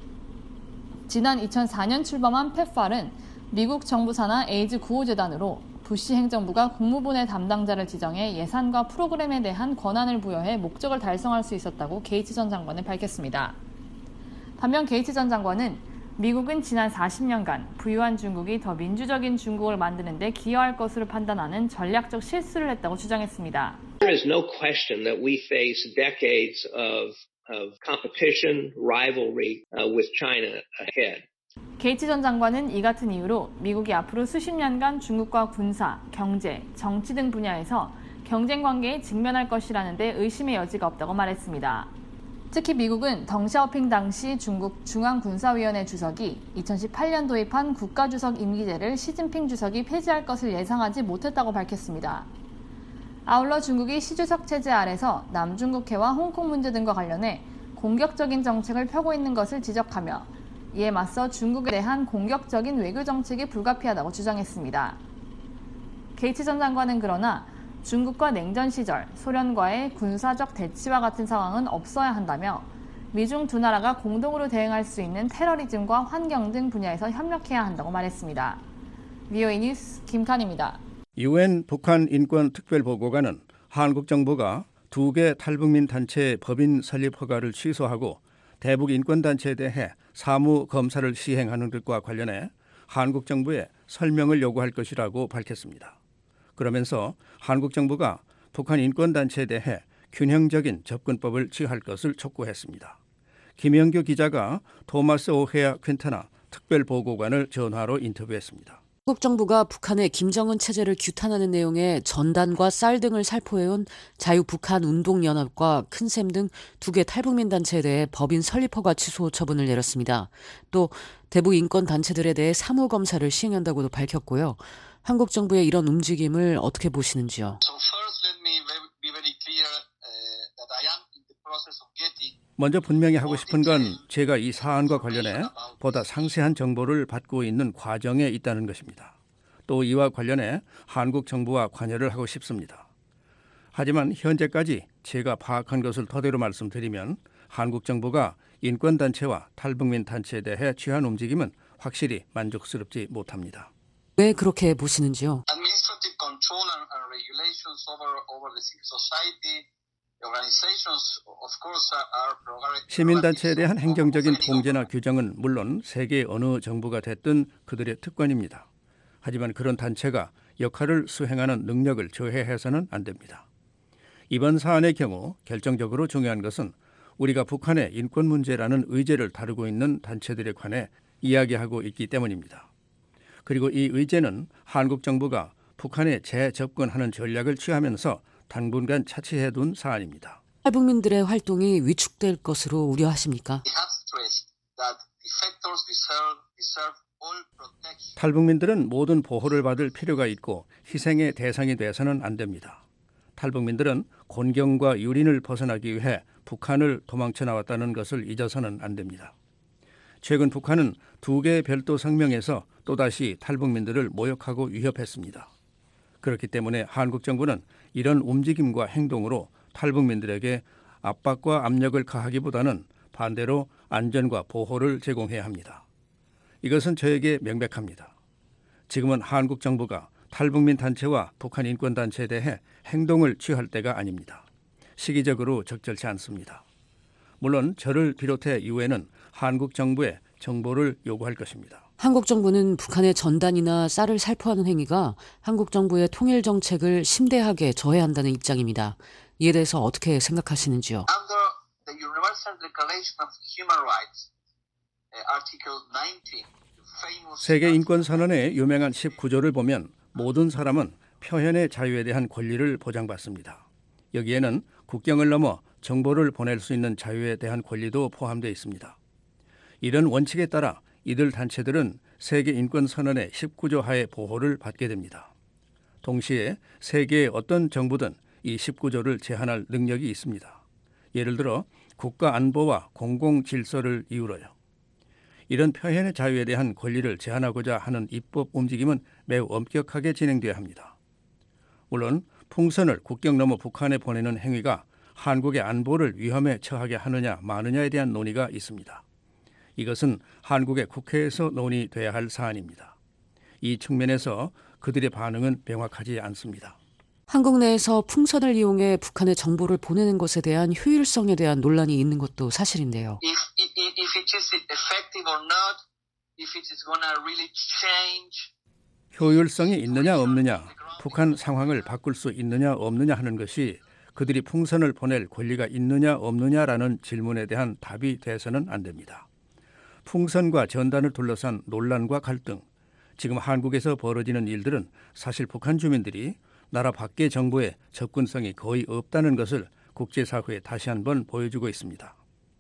지난 이천사 년 출범한 펩팔은 미국 정부 산하 에이즈 구호재단으로 부시 행정부가 국무부의 담당자를 지정해 예산과 프로그램에 대한 권한을 부여해 목적을 달성할 수 있었다고 게이츠 전 장관은 밝혔습니다. 반면 게이츠 전 장관은 미국은 지난 사십 년간 부유한 중국이 더 민주적인 중국을 만드는 데 기여할 것으로 판단하는 전략적 실수를 했다고 주장했습니다. There is no question that we face decades of of competition, rivalry uh, with China ahead. 게이츠 전 장관은 이 같은 이유로 미국이 앞으로 수십 년간 중국과 군사, 경제, 정치 등 분야에서 경쟁 관계에 직면할 것이라는 데 의심의 여지가 없다고 말했습니다. 특히 미국은 덩샤오핑 당시 중국 중앙군사위원회 주석이 이천십팔 년 도입한 국가주석 임기제를 시진핑 주석이 폐지할 것을 예상하지 못했다고 밝혔습니다. 아울러 중국이 시주석 체제 아래서 남중국해와 홍콩 문제 등과 관련해 공격적인 정책을 펴고 있는 것을 지적하며 이에 맞서 중국에 대한 공격적인 외교 정책이 불가피하다고 주장했습니다. 게이츠 전 장관은 그러나 중국과 냉전 시절 소련과의 군사적 대치와 같은 상황은 없어야 한다며 미중 두 나라가 공동으로 대응할 수 있는 테러리즘과 환경 등 분야에서 협력해야 한다고 말했습니다. 비오이 뉴스 김칸입니다. 유엔 북한 인권 특별보고관은 한국 정부가 두 개 탈북민 단체의 법인 설립 허가를 취소하고 대북 인권단체에 대해 사무 검사를 시행하는 것과 관련해 한국 정부에 설명을 요구할 것이라고 밝혔습니다. 그러면서 한국 정부가 북한 인권단체에 대해 균형적인 접근법을 취할 것을 촉구했습니다. 김영규 기자가 토마스 오헤아 퀸타나 특별보고관을 전화로 인터뷰했습니다. 한국 정부가 북한의 김정은 체제를 규탄하는 내용의 전단과 쌀 등을 살포해온 자유북한운동연합과 큰샘 등 두 개 탈북민 단체에 대해 법인 설립 허가 취소 처분을 내렸습니다. 또 대북 인권 단체들에 대해 사무 검사를 시행한다고도 밝혔고요. 한국 정부의 이런 움직임을 어떻게 보시는지요? 먼저 분명히 하고 싶은 건 제가 이 사안과 관련해 보다 상세한 정보를 받고 있는 과정에 있다는 것입니다. 또 이와 관련해 한국 정부와 관여를 하고 싶습니다. 하지만 현재까지 제가 파악한 것을 토대로 말씀드리면 한국 정부가 인권단체와 탈북민 단체에 대해 취한 움직임은 확실히 만족스럽지 못합니다. 왜 그렇게 보시는지요? 시민단체에 대한 행정적인 통제나 규정은 물론 세계 어느 정부가 됐든 그들의 특권입니다. 하지만 그런 단체가 역할을 수행하는 능력을 저해해서는 안 됩니다. 이번 사안의 경우 결정적으로 중요한 것은 우리가 북한의 인권 문제라는 의제를 다루고 있는 단체들에 관해 이야기하고 있기 때문입니다. 그리고 이 의제는 한국 정부가 북한에 재접근하는 전략을 취하면서 당분간 차치해둔 사안입니다. 탈북민들의 활동이 위축될 것으로 우려하십니까? 탈북민들은 모든 보호를 받을 필요가 있고 희생의 대상이 돼서는 안 됩니다. 탈북민들은 곤경과 유린을 벗어나기 위해 북한을 도망쳐 나왔다는 것을 잊어서는 안 됩니다. 최근 북한은 두 개의 별도 성명에서 또다시 탈북민들을 모욕하고 위협했습니다. 그렇기 때문에 한국 정부는 이런 움직임과 행동으로 탈북민들에게 압박과 압력을 가하기보다는 반대로 안전과 보호를 제공해야 합니다. 이것은 저에게 명백합니다. 지금은 한국 정부가 탈북민 단체와 북한 인권 단체에 대해 행동을 취할 때가 아닙니다. 시기적으로 적절치 않습니다. 물론 저를 비롯해 유엔은 한국 정부에 정보를 요구할 것입니다. 한국 정부는 북한의 전단이나 쌀을 살포하는 행위가 한국 정부의 통일 정책을 심대하게 저해한다는 입장입니다. 이에 대해서 어떻게 생각하시는지요? Under the Universal Declaration of Human Rights, Article nineteen, 세계 인권 선언의 유명한 십구 조를 보면 모든 사람은 표현의 자유에 대한 권리를 보장받습니다. 여기에는 국경을 넘어 정보를 보낼 수 있는 자유에 대한 권리도 포함되어 있습니다. 이런 원칙에 따라 이들 단체들은 세계 인권 선언의 십구 조 하에 보호를 받게 됩니다. 동시에 세계의 어떤 정부든 이 십구 조를 제한할 능력이 있습니다. 예를 들어 국가 안보와 공공 질서를 이유로요. 이런 표현의 자유에 대한 권리를 제한하고자 하는 입법 움직임은 매우 엄격하게 진행돼야 합니다. 물론 풍선을 국경 넘어 북한에 보내는 행위가 한국의 안보를 위험에 처하게 하느냐 마느냐에 대한 논의가 있습니다. 이것은 한국의 국회에서 논의돼야 할 사안입니다. 이 측면에서 그들의 반응은 명확하지 않습니다. 한국 내에서 풍선을 이용해 북한에 정보를 보내는 것에 대한 효율성에 대한 논란이 있는 것도 사실인데요. If, if, if it is effective or not, if it is going to really change. 효율성이 있느냐 없느냐, 북한 상황을 바꿀 수 있느냐 없느냐 하는 것이 그들이 풍선을 보낼 권리가 있느냐 없느냐라는 질문에 대한 답이 돼서는 안 됩니다. 풍선과 전단을 둘러싼 논란과 갈등, 지금 한국에서 벌어지는 일들은 사실 북한 주민들이 나라 밖의 정보에 접근성이 거의 없다는 것을 국제사회에 다시 한번 보여주고 있습니다.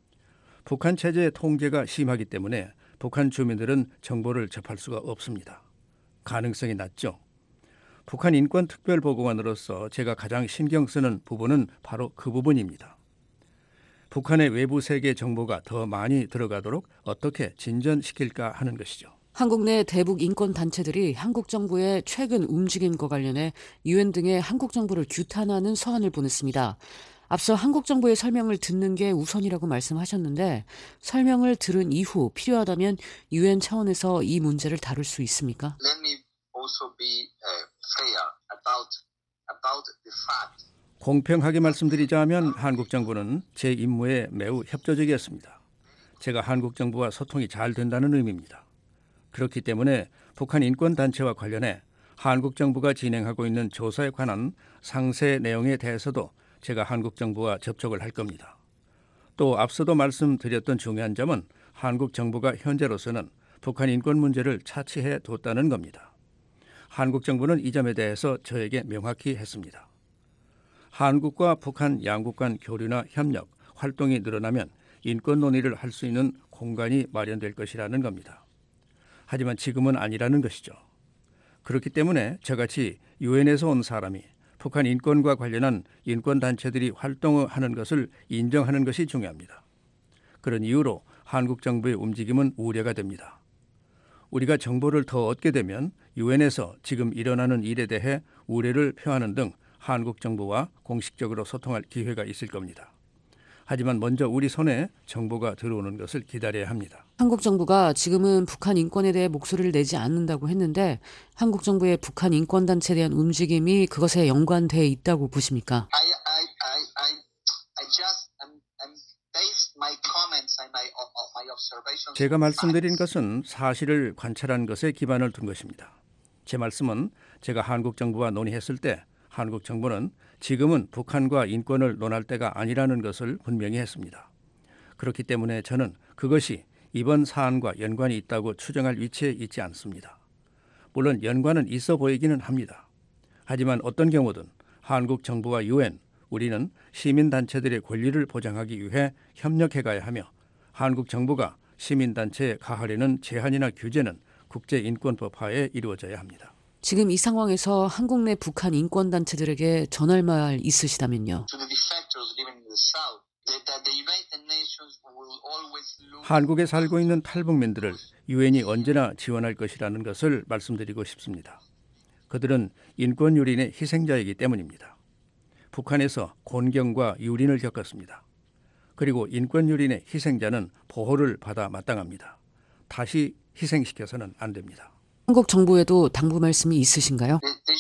북한 체제의 통제가 심하기 때문에 북한 주민들은 정보를 접할 수가 없습니다. 가능성이 낮죠. 북한 인권특별보고관으로서 제가 가장 신경 쓰는 부분은 바로 그 부분입니다. 북한의 외부 세계 정보가 더 많이 들어가도록 어떻게 진전시킬까 하는 것이죠. 한국 내 대북 인권 단체들이 한국 정부의 최근 움직임과 관련해 유엔 등의 한국 정부를 규탄하는 서한을 보냈습니다. 앞서 한국 정부의 설명을 듣는 게 우선이라고 말씀하셨는데 설명을 들은 이후 필요하다면 유엔 차원에서 이 문제를 다룰 수 있습니까? Let me also be fair about about the fact. 공평하게 말씀드리자면 한국 정부는 제 임무에 매우 협조적이었습니다. 제가 한국 정부와 소통이 잘 된다는 의미입니다. 그렇기 때문에 북한 인권단체와 관련해 한국 정부가 진행하고 있는 조사에 관한 상세 내용에 대해서도 제가 한국 정부와 접촉을 할 겁니다. 또 앞서도 말씀드렸던 중요한 점은 한국 정부가 현재로서는 북한 인권 문제를 차치해 뒀다는 겁니다. 한국 정부는 이 점에 대해서 저에게 명확히 했습니다. 한국과 북한 양국 간 교류나 협력, 활동이 늘어나면 인권 논의를 할 수 있는 공간이 마련될 것이라는 겁니다. 하지만 지금은 아니라는 것이죠. 그렇기 때문에 저같이 유엔에서 온 사람이 북한 인권과 관련한 인권단체들이 활동하는 것을 인정하는 것이 중요합니다. 그런 이유로 한국 정부의 움직임은 우려가 됩니다. 우리가 정보를 더 얻게 되면 유엔에서 지금 일어나는 일에 대해 우려를 표하는 등 한국 정부와 공식적으로 소통할 기회가 있을 겁니다. 하지만 먼저 우리 손에 정보가 들어오는 것을 기다려야 합니다. 한국 정부가 지금은 북한 인권에 대해 목소리를 내지 않는다고 했는데 한국 정부의 북한 인권단체에 대한 움직임이 그것에 연관되어 있다고 보십니까? I, I, I, I, I just I'm, I'm based my comments and my, my observations. 제가 말씀드린 것은 사실을 관찰한 것에 기반을 둔 것입니다. 제 말씀은 제가 한국 정부와 논의했을 때 한국 정부는 지금은 북한과 인권을 논할 때가 아니라는 것을 분명히 했습니다. 그렇기 때문에 저는 그것이 이번 사안과 연관이 있다고 추정할 위치에 있지 않습니다. 물론 연관은 있어 보이기는 합니다. 하지만 어떤 경우든 한국 정부와 유엔, 우리는 시민단체들의 권리를 보장하기 위해 협력해가야 하며 한국 정부가 시민단체에 가하려는 제한이나 규제는 국제인권법 하에 이루어져야 합니다. 지금 이 상황에서 한국 내 북한 인권단체들에게 전할 말 있으시다면요. 한국에 살고 있는 탈북민들을 유엔이 언제나 지원할 것이라는 것을 말씀드리고 싶습니다. 그들은 인권 유린의 희생자이기 때문입니다. 북한에서 곤경과 유린을 겪었습니다. 그리고 인권 유린의 희생자는 보호를 받아 마땅합니다. 다시 희생시켜서는 안 됩니다. 한국 정부에도 당부 말씀이 있으신가요?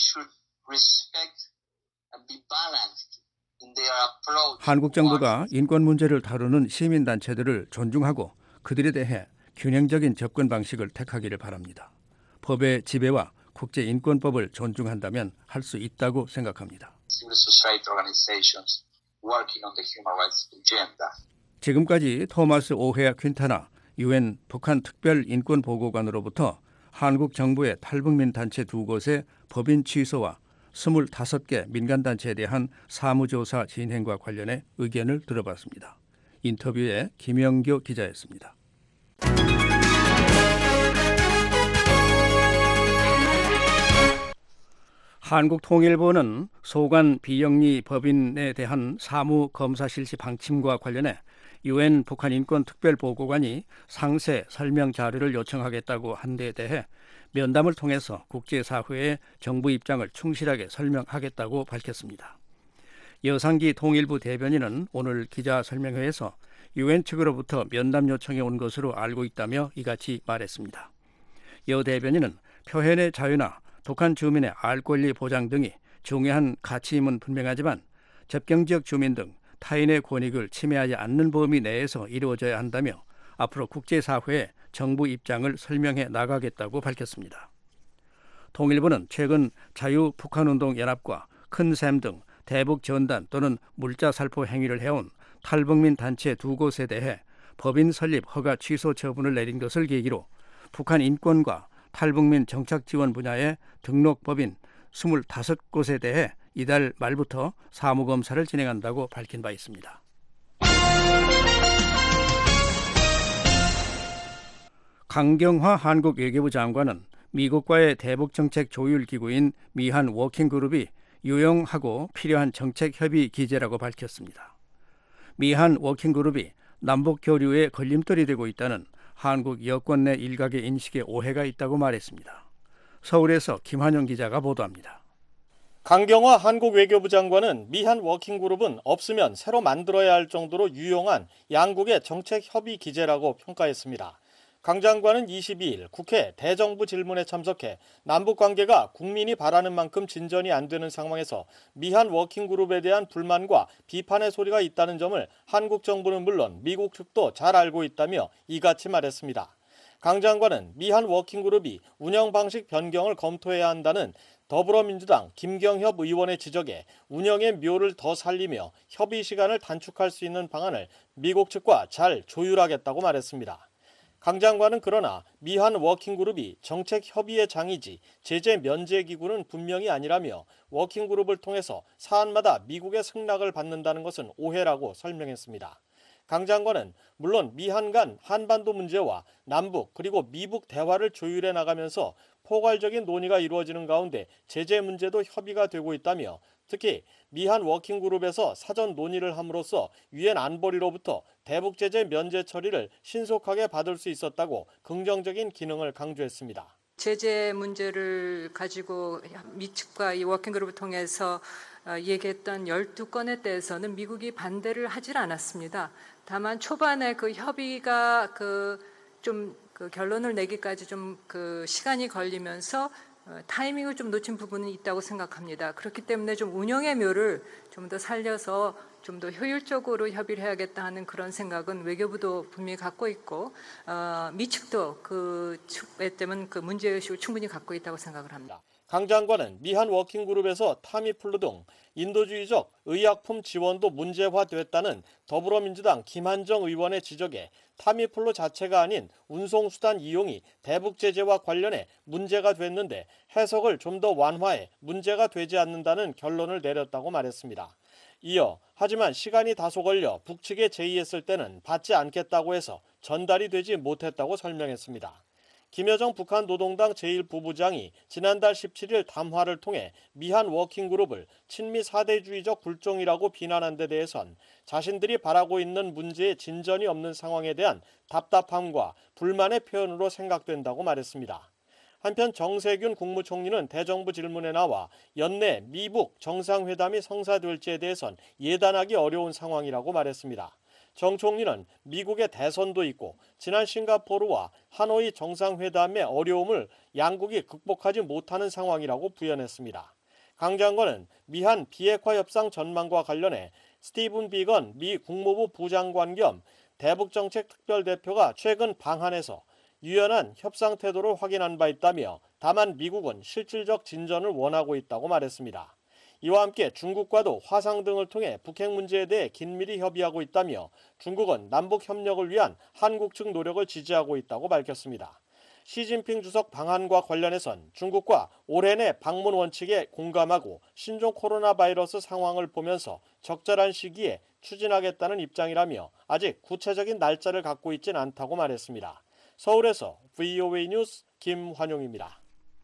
한국 정부가 인권 문제를 다루는 시민단체들을 존중하고 그들에 대해 균형적인 접근 방식을 택하기를 바랍니다. 법의 지배와 국제인권법을 존중한다면 할 수 있다고 생각합니다. 지금까지 토마스 오헤아 퀸타나 유엔 북한 특별인권보고관으로부터 한국 정부의 탈북민 단체 두 곳의 법인 취소와 스물다섯 개 민간단체에 대한 사무조사 진행과 관련해 의견을 들어봤습니다. 인터뷰에 김영교 기자였습니다. 한국통일부는 소관 비영리 법인에 대한 사무검사 실시 방침과 관련해 유엔 북한 인권특별보고관이 상세 설명 자료를 요청하겠다고 한 데 대해 면담을 통해서 국제사회에 정부 입장을 충실하게 설명하겠다고 밝혔습니다. 여상기 통일부 대변인은 오늘 기자설명회에서 유엔 측으로부터 면담 요청이 온 것으로 알고 있다며 이같이 말했습니다. 여 대변인은 표현의 자유나 북한 주민의 알 권리 보장 등이 중요한 가치임은 분명하지만 접경지역 주민 등 타인의 권익을 침해하지 않는 범위 내에서 이루어져야 한다며 앞으로 국제사회에 정부 입장을 설명해 나가겠다고 밝혔습니다. 통일부는 최근 자유북한운동연합과 큰샘 등 대북전단 또는 물자살포 행위를 해온 탈북민 단체 두 곳에 대해 법인 설립 허가 취소 처분을 내린 것을 계기로 북한 인권과 탈북민 정착 지원 분야의 등록 법인 스물다섯 곳에 대해 이달 말부터 사무검사를 진행한다고 밝힌 바 있습니다. 강경화 한국 외교부 장관은 미국과의 대북정책 조율기구인 미한 워킹그룹이 유용하고 필요한 정책 협의 기제라고 밝혔습니다. 미한 워킹그룹이 남북 교류에 걸림돌이 되고 있다는 한국 여권 내 일각의 인식에 오해가 있다고 말했습니다. 서울에서 김한영 기자가 보도합니다. 강경화 한국 외교부 장관은 미한 워킹그룹은 없으면 새로 만들어야 할 정도로 유용한 양국의 정책 협의 기제라고 평가했습니다. 강 장관은 이십이일 국회 대정부 질문에 참석해 남북관계가 국민이 바라는 만큼 진전이 안 되는 상황에서 미한 워킹그룹에 대한 불만과 비판의 소리가 있다는 점을 한국 정부는 물론 미국 측도 잘 알고 있다며 이같이 말했습니다. 강 장관은 미한 워킹그룹이 운영 방식 변경을 검토해야 한다는 더불어민주당 김경협 의원의 지적에 운영의 묘를 더 살리며 협의 시간을 단축할 수 있는 방안을 미국 측과 잘 조율하겠다고 말했습니다. 강 장관은 그러나 미한 워킹그룹이 정책 협의의 장이지 제재 면제 기구는 분명히 아니라며 워킹그룹을 통해서 사안마다 미국의 승낙을 받는다는 것은 오해라고 설명했습니다. 강 장관은 물론 미한 간 한반도 문제와 남북 그리고 미북 대화를 조율해 나가면서 포괄적인 논의가 이루어지는 가운데 제재 문제도 협의가 되고 있다며 특히 미한 워킹그룹에서 사전 논의를 함으로써 유엔 안보리로부터 대북 제재 면제 처리를 신속하게 받을 수 있었다고 긍정적인 기능을 강조했습니다. 제재 문제를 가지고 미 측과 이 워킹그룹을 통해서 얘기했던 열두 건에 대해서는 미국이 반대를 하질 않았습니다. 다만 초반에 그 협의가 그 좀 그 결론을 내기까지 좀 그 시간이 걸리면서 타이밍을 좀 놓친 부분이 있다고 생각합니다. 그렇기 때문에 좀 운영의 묘를 좀 더 살려서 좀 더 효율적으로 협의를 해야겠다 하는 그런 생각은 외교부도 분명히 갖고 있고 어, 미 측도 그 측에 때문에 그 문제의식을 충분히 갖고 있다고 생각을 합니다. 강 장관은 미한 워킹그룹에서 타미플루 등 인도주의적 의약품 지원도 문제화됐다는 더불어민주당 김한정 의원의 지적에 타미플루 자체가 아닌 운송수단 이용이 대북 제재와 관련해 문제가 됐는데 해석을 좀 더 완화해 문제가 되지 않는다는 결론을 내렸다고 말했습니다. 이어 하지만 시간이 다소 걸려 북측에 제의했을 때는 받지 않겠다고 해서 전달이 되지 못했다고 설명했습니다. 김여정 북한 노동당 제일 부부장이 지난달 십칠일 담화를 통해 미한 워킹그룹을 친미 사대주의적 굴종이라고 비난한 데 대해선 자신들이 바라고 있는 문제에 진전이 없는 상황에 대한 답답함과 불만의 표현으로 생각된다고 말했습니다. 한편 정세균 국무총리는 대정부 질문에 나와 연내 미북 정상회담이 성사될지에 대해선 예단하기 어려운 상황이라고 말했습니다. 정 총리는 미국의 대선도 있고 지난 싱가포르와 하노이 정상회담의 어려움을 양국이 극복하지 못하는 상황이라고 부연했습니다. 강 장관은 미한 비핵화 협상 전망과 관련해 스티븐 비건 미 국무부 부장관 겸 대북정책 특별대표가 최근 방한에서 유연한 협상 태도를 확인한 바 있다며 다만 미국은 실질적 진전을 원하고 있다고 말했습니다. 이와 함께 중국과도 화상 등을 통해 북핵 문제에 대해 긴밀히 협의하고 있다며 중국은 남북 협력을 위한 한국 측 노력을 지지하고 있다고 밝혔습니다. 시진핑 주석 방한과 관련해선 중국과 올해 내 방문 원칙에 공감하고 신종 코로나 바이러스 상황을 보면서 적절한 시기에 추진하겠다는 입장이라며 아직 구체적인 날짜를 갖고 있진 않다고 말했습니다. 서울에서 브이오에이 뉴스 김환용입니다.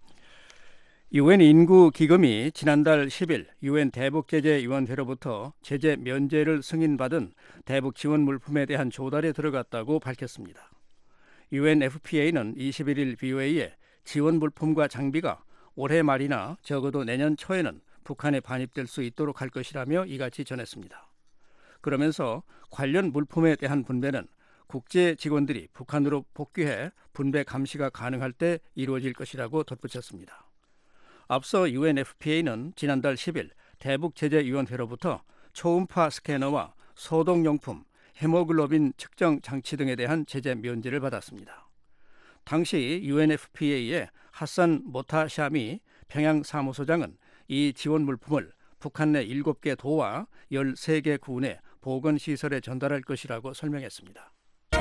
유엔 인구기금이 지난달 십일 유엔 대북제재위원회로부터 제재 면제를 승인받은 대북 지원 물품에 대한 조달에 들어갔다고 밝혔습니다. 유엔 에프피에이는 이십일일 브이오에이에 지원 물품과 장비가 올해 말이나 적어도 내년 초에는 북한에 반입될 수 있도록 할 것이라며 이같이 전했습니다. 그러면서 관련 물품에 대한 분배는 국제 직원들이 북한으로 복귀해 분배 감시가 가능할 때 이루어질 것이라고 덧붙였습니다. 앞서 유엔 에프피에이는 지난달 십일 대북제재위원회로부터 초음파 스캐너와 소독용품, 헤모글로빈 측정 장치 등에 대한 제재 면제를 받았습니다. 당시 유엔 에프피에이의 하산 모타샤미 평양 사무소장은 이 지원 물품을 북한 내 일곱 개 도와 열세 개 군의 보건시설에 전달할 것이라고 설명했습니다.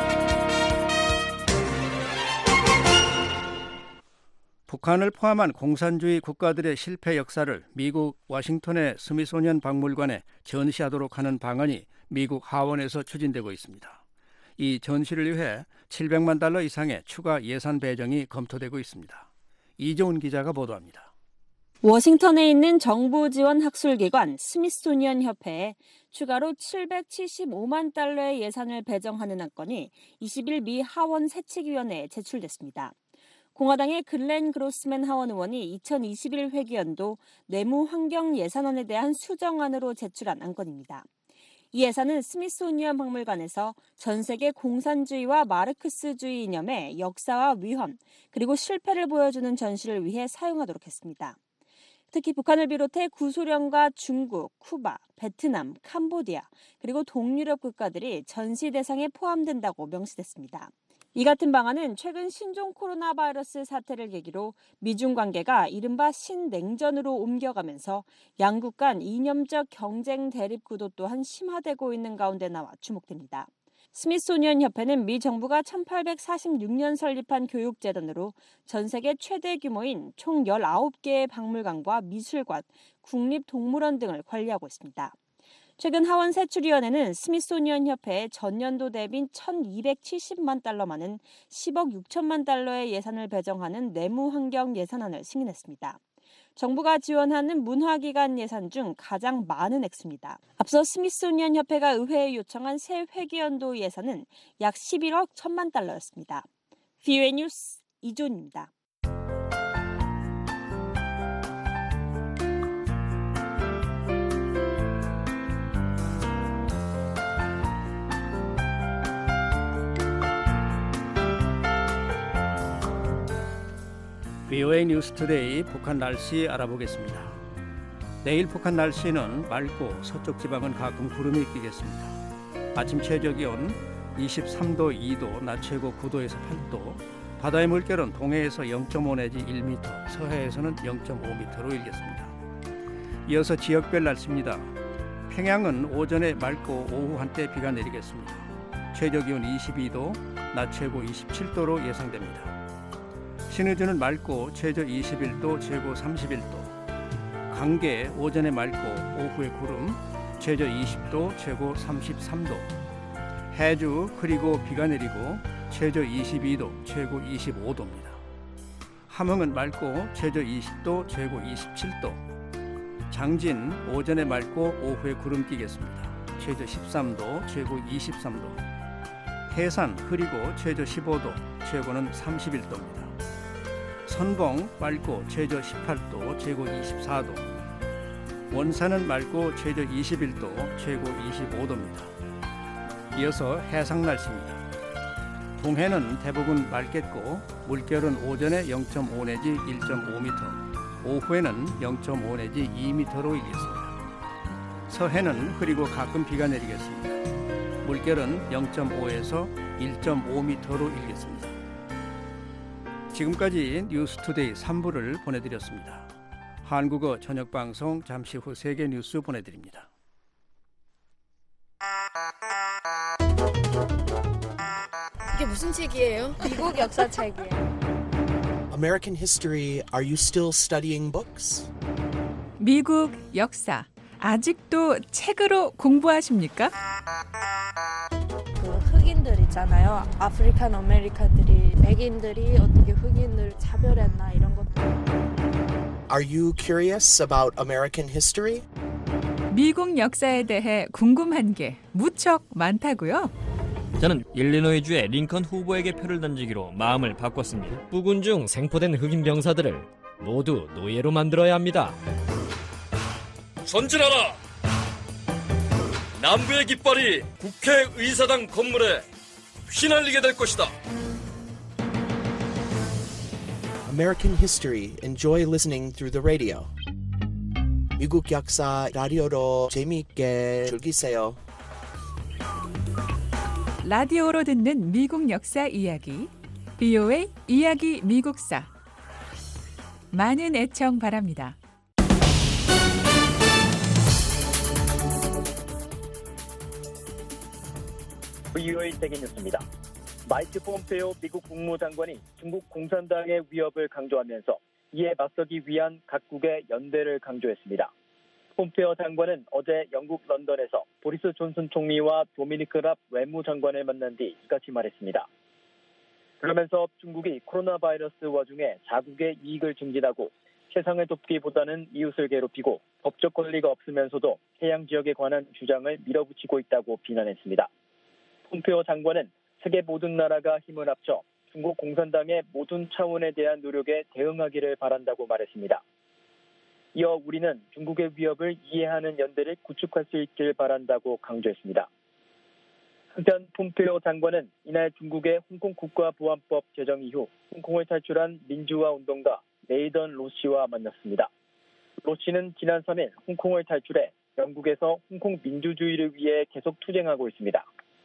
북한을 포함한 공산주의 국가들의 실패 역사를 미국 워싱턴의 스미소니언 박물관에 전시하도록 하는 방안이 미국 하원에서 추진되고 있습니다. 이 전시를 위해 칠백만 달러 이상의 추가 예산 배정이 검토되고 있습니다. 이종훈 기자가 보도합니다. 워싱턴에 있는 정부 지원 학술기관 스미소니언 협회에 추가로 칠백칠십오만 달러의 예산을 배정하는 안건이 이십일 미 하원 세칙위원회에 제출됐습니다. 공화당의 글렌 그로스맨 하원 의원이 이천이십일 회기연도 내무환경 예산안에 대한 수정안으로 제출한 안건입니다. 이 예산은 스미소니언 박물관에서 전 세계 공산주의와 마르크스주의 이념의 역사와 위험, 그리고 실패를 보여주는 전시를 위해 사용하도록 했습니다. 특히 북한을 비롯해 구소련과 중국, 쿠바, 베트남, 캄보디아, 그리고 동유럽 국가들이 전시 대상에 포함된다고 명시됐습니다. 이 같은 방안은 최근 신종 코로나 바이러스 사태를 계기로 미중 관계가 이른바 신냉전으로 옮겨가면서 양국 간 이념적 경쟁 대립 구도 또한 심화되고 있는 가운데 나와 주목됩니다. 스미소니언 협회는 미 정부가 천팔백사십육 년 설립한 교육재단으로 전 세계 최대 규모인 총 열아홉 개의 박물관과 미술관, 국립동물원 등을 관리하고 있습니다. 최근 하원 세출위원회는 스미소니언 협회에 전년도 대비 천이백칠십만 달러만은 십억 육천만 달러의 예산을 배정하는 내무환경 예산안을 승인했습니다. 정부가 지원하는 문화기관 예산 중 가장 많은 액수입니다. 앞서 스미소니언 협회가 의회에 요청한 새 회계연도 예산은 약 십일억 천만 달러였습니다. 브이오에이 뉴스 이존입니다. 브이오에이 뉴스투데이 북한 날씨 알아보겠습니다. 내일 북한 날씨는 맑고 서쪽 지방은 가끔 구름이 끼겠습니다. 아침 최저 기온 이십삼 도 이 도, 낮 최고 구 도에서 팔 도, 바다의 물결은 동해에서 영 점 오 내지 일 미터, 서해에서는 영 점 오 미터로 일겠습니다. 이어서 지역별 날씨입니다. 평양은 오전에 맑고 오후 한때 비가 내리겠습니다. 최저기온 이십이 도, 낮 최고 이십칠 도로 예상됩니다. 신의주는 맑고 최저 이십일 도, 최고 삼십일 도. 강계 오전에 맑고 오후에 구름, 최저 이십 도, 최고 삼십삼 도. 해주 흐리고 비가 내리고 최저 이십이 도, 최고 이십오 도입니다. 함흥은 맑고 최저 이십 도, 최고 이십칠 도. 장진 오전에 맑고 오후에 구름 끼겠습니다. 최저 십삼 도, 최고 이십삼 도. 해산 흐리고 최저 십오 도, 최고는 삼십일 도입니다. 선봉 맑고 최저 십팔 도, 최고 이십사 도. 원산은 맑고 최저 이십일 도, 최고 이십오 도입니다. 이어서 해상 날씨입니다. 동해는 대부분 맑겠고 물결은 오전에 영 점 오 내지 일 점 오 미터, 오후에는 영 점 오 내지 이 미터로 일겠습니다. 서해는 흐리고 가끔 비가 내리겠습니다. 물결은 영 점 오에서 일 점 오 미터로 일겠습니다. 지금까지 뉴스투데이 삼 부를 보내드렸습니다. 한국어 저녁방송 잠시 후 세계 뉴스 보내드립니다. 이게 무슨 책이에요? 미국 역사 책이에요. American history, are you still studying books? 미국 역사, 아직도 책으로 공부하십니까? 그 흑인들 있잖아요. 아프리칸 아메리카들이 백인들이 어떻게 흑인을 차별했나 이런 것들. Are you curious about American history? 미국 역사에 대해 궁금한 게 무척 많다고요? 저는 일리노이주의 링컨 후보에게 표를 던지기로 마음을 바꿨습니다. 북군 중 생포된 흑인 병사들을 모두 노예로 만들어야 합니다. 전진하라! 남부의 깃발이 국회의사당 건물에 휘날리게 될 것이다. American history, enjoy listening through the radio. 미국 역사 라디오로 재미있게 즐기세요. 라디오로 듣는 미국 역사 이야기, 비오에이 이야기 미국사. 많은 애청 바랍니다. 비오에이 세계 뉴스입니다. 마이크 폼페오 미국 국무장관이 중국 공산당의 위협을 강조하면서 이에 맞서기 위한 각국의 연대를 강조했습니다. 폼페오 장관은 어제 영국 런던에서 보리스 존슨 총리와 도미니크 랍 외무장관을 만난 뒤 이같이 말했습니다. 그러면서 중국이 코로나 바이러스 와중에 자국의 이익을 증진하고 세상을 돕기보다는 이웃을 괴롭히고 법적 권리가 없으면서도 해양 지역에 관한 주장을 밀어붙이고 있다고 비난했습니다. 폼페오 장관은 세계 모든 나라가 힘을 합쳐 중국 공산당의 모든 차원에 대한 노력에 대응하기를 바란다고 말했습니다. 이어 우리는 중국의 위협을 이해하는 연대를 구축할 수 있길 바란다고 강조했습니다. 한편 폼페오 장관은 이날 중국의 홍콩 국가보안법 제정 이후 홍콩을 탈출한 민주화 운동가 네이던 로 씨와 만났습니다. 로 씨는 지난 삼 일 홍콩을 탈출해 영국에서 홍콩 민주주의를 위해 계속 투쟁하고 있습니다.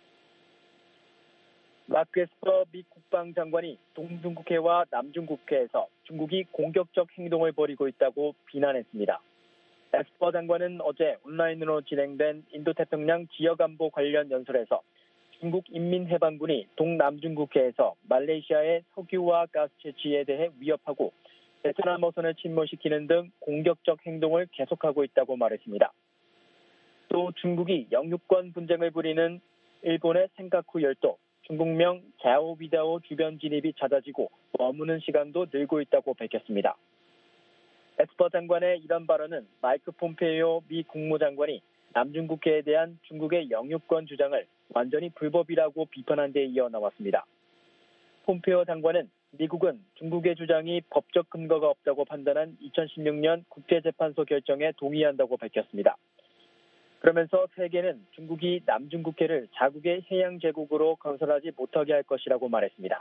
마크 에스퍼 미 국방장관이 동중국해와 남중국해에서 중국이 공격적 행동을 벌이고 있다고 비난했습니다. 에스퍼 장관은 어제 온라인으로 진행된 인도태평양 지역안보 관련 연설에서 중국 인민해방군이 동남중국해에서 말레이시아의 석유와 가스 채취에 대해 위협하고 베트남 어선을 침몰시키는 등 공격적 행동을 계속하고 있다고 말했습니다. 또 중국이 영유권 분쟁을 벌이는 일본의 센카쿠 열도, 중국명 자오비다오 주변 진입이 잦아지고 머무는 시간도 늘고 있다고 밝혔습니다. 에스퍼 장관의 이런 발언은 마이크 폼페이오 미 국무장관이 남중국해에 대한 중국의 영유권 주장을 완전히 불법이라고 비판한 데 이어 나왔습니다. 폼페이오 장관은 미국은 중국의 주장이 법적 근거가 없다고 판단한 이천십육 년 국제재판소 결정에 동의한다고 밝혔습니다. 그러면서 세계는 중국이 남중국해를 자국의 해양 제국으로 건설하지 못하게 할 것이라고 말했습니다.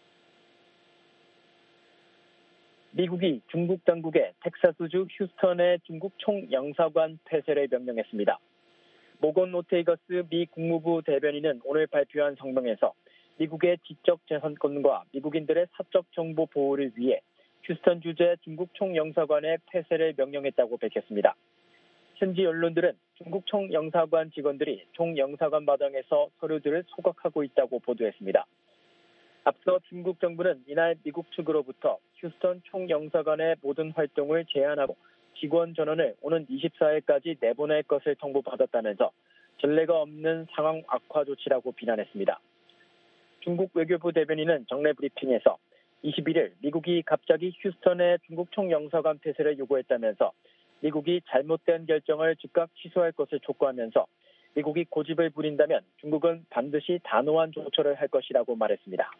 미국이 중국 당국에 텍사스주 휴스턴의 중국 총영사관 폐쇄를 명령했습니다. 모건 오테이거스 미 국무부 대변인은 오늘 발표한 성명에서 미국의 지적 재산권과 미국인들의 사적 정보 보호를 위해 휴스턴 주재 중국 총영사관의 폐쇄를 명령했다고 밝혔습니다. 현지 언론들은 중국 총영사관 직원들이 총영사관 마당에서 서류들을 소각하고 있다고 보도했습니다. 앞서 중국 정부는 이날 미국 측으로부터 휴스턴 총영사관의 모든 활동을 제한하고 직원 전원을 오는 이십사일까지 내보낼 것을 통보받았다면서 전례가 없는 상황 악화 조치라고 비난했습니다. 중국 외교부 대변인은 정례 브리핑에서 이십일일 미국이 갑자기 휴스턴의 중국 총영사관 폐쇄를 요구했다면서 미국이 잘못된 결정을 즉각 취소할 것을 촉구하면서 미국이 고집을 부린다면 중국은 반드시 단호한 조처를 할 것이라고 말했습니다.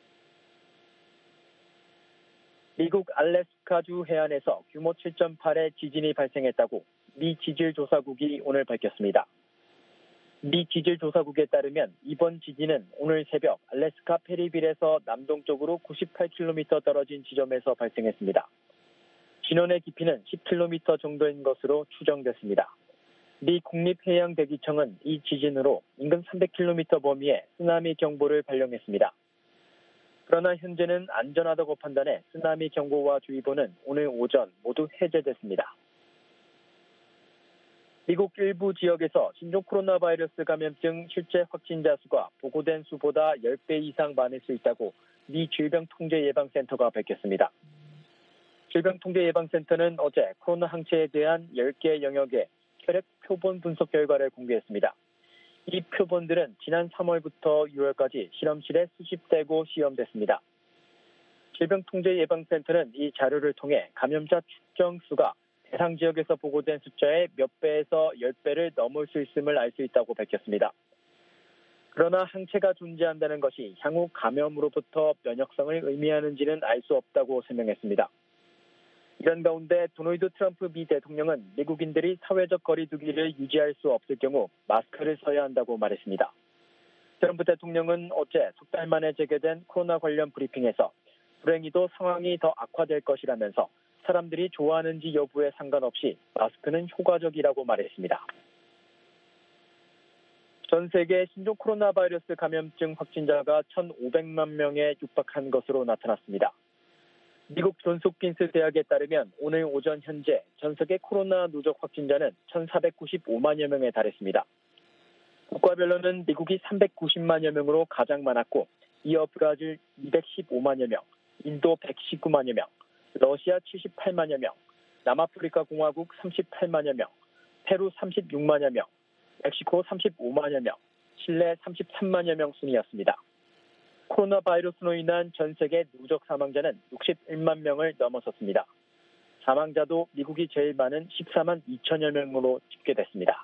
미국 알래스카주 해안에서 규모 칠 점 팔의 지진이 발생했다고 미 지질조사국이 오늘 밝혔습니다. 미 지질조사국에 따르면 이번 지진은 오늘 새벽 알래스카 페리빌에서 남동쪽으로 구십팔 킬로미터 떨어진 지점에서 발생했습니다. 진원의 깊이는 십 킬로미터 정도인 것으로 추정됐습니다. 미 국립해양대기청은 이 지진으로 인근 삼백 킬로미터 범위의 쓰나미 경보를 발령했습니다. 그러나 현재는 안전하다고 판단해 쓰나미 경보와 주의보는 오늘 오전 모두 해제됐습니다. 미국 일부 지역에서 신종 코로나 바이러스 감염증 실제 확진자 수가 보고된 수보다 십 배 이상 많을 수 있다고 미 질병통제예방센터가 밝혔습니다. 질병통제예방센터는 어제 코로나 항체에 대한 열 개 영역의 혈액 표본 분석 결과를 공개했습니다. 이 표본들은 지난 삼월부터 유월까지 실험실에 수집되고 시험됐습니다. 질병통제예방센터는 이 자료를 통해 감염자 측정 수가 대상 지역에서 보고된 숫자의 몇 배에서 십 배를 넘을 수 있음을 알 수 있다고 밝혔습니다. 그러나 항체가 존재한다는 것이 향후 감염으로부터 면역성을 의미하는지는 알 수 없다고 설명했습니다. 이런 가운데 도널드 트럼프 미 대통령은 미국인들이 사회적 거리 두기를 유지할 수 없을 경우 마스크를 써야 한다고 말했습니다. 트럼프 대통령은 어제 석 달 만에 재개된 코로나 관련 브리핑에서 불행히도 상황이 더 악화될 것이라면서 사람들이 좋아하는지 여부에 상관없이 마스크는 효과적이라고 말했습니다. 전 세계 신종 코로나 바이러스 감염증 확진자가 천오백만 명에 육박한 것으로 나타났습니다. 미국 존스홉킨스 대학에 따르면 오늘 오전 현재 전 세계 코로나 누적 확진자는 천사백구십오만여 명에 달했습니다. 국가별로는 미국이 삼백구십만여 명으로 가장 많았고 이어 브라질 이백십오만여 명, 인도 백십구만여 명, 러시아 칠십팔만여 명, 남아프리카 공화국 삼십팔만여 명, 페루 삼십육만여 명, 멕시코 삼십오만여 명, 칠레 삼십삼만여 명 순이었습니다. 코로나 바이러스로 인한 전 세계 누적 사망자는 육십일만 명을 넘어섰습니다. 사망자도 미국이 제일 많은 십사만 이천여 명으로 집계됐습니다.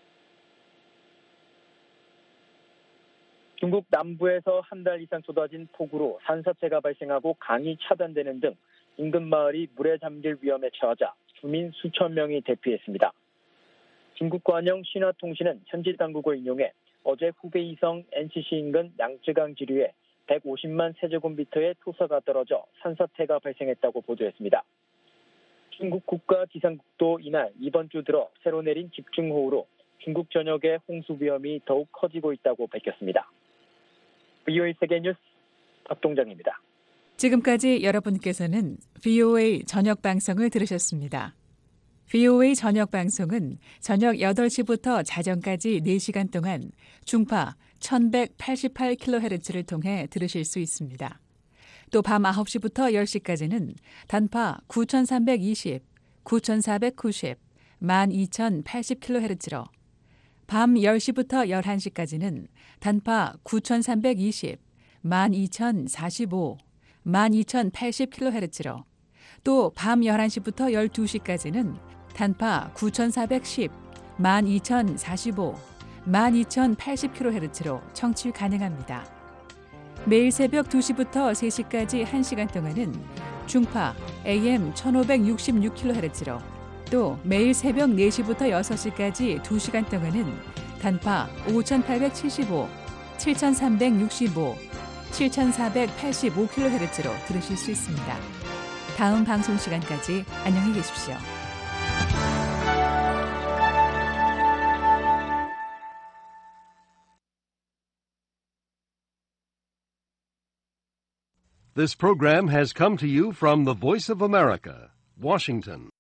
중국 남부에서 한 달 이상 쏟아진 폭우로 산사태가 발생하고 강이 차단되는 등 인근 마을이 물에 잠길 위험에 처하자 주민 수천 명이 대피했습니다. 중국 관영 신화통신은 현지 당국을 인용해 어제 후베이성 엔시시 인근 양쯔강 지류에 백오십만 세제곱미터의 토사가 떨어져 산사태가 발생했다고 보도했습니다. 중국 국가기상국도 이날 이번 주 들어 새로 내린 집중호우로 중국 전역의 홍수 위험이 더욱 커지고 있다고 밝혔습니다. 브이오에이 세계뉴스 박동정입니다. 지금까지 여러분께서는 브이오에이 저녁 방송을 들으셨습니다. 브이오에이 저녁 방송은 저녁 여덟 시부터 자정까지 네 시간 동안 중파 천백팔십팔 킬로헤르츠를 통해 들으실 수 있습니다. 또 밤 아홉 시부터 열 시까지는 단파 구천삼백이십, 구천사백구십, 만 이천팔십 킬로헤르츠로 밤 열 시부터 열한 시까지는 단파 구천삼백이십, 만 이천사십오, 만 이천팔십 킬로헤르츠로 또 밤 열한 시부터 열두 시까지는 단파 구천사백십, 만 이천사십오, 만 이천팔십 킬로헤르츠로 청취 가능합니다. 매일 새벽 두 시부터 세 시까지 한 시간 동안은 중파 에이엠 천오백육십육 킬로헤르츠로 또 매일 새벽 네 시부터 여섯 시까지 두 시간 동안은 단파 오천팔백칠십오, 칠천삼백육십오, 칠천사백팔십오 킬로헤르츠로 들으실 수 있습니다. 다음 방송 시간까지 안녕히 계십시오. This program has come to you from the Voice of America, Washington.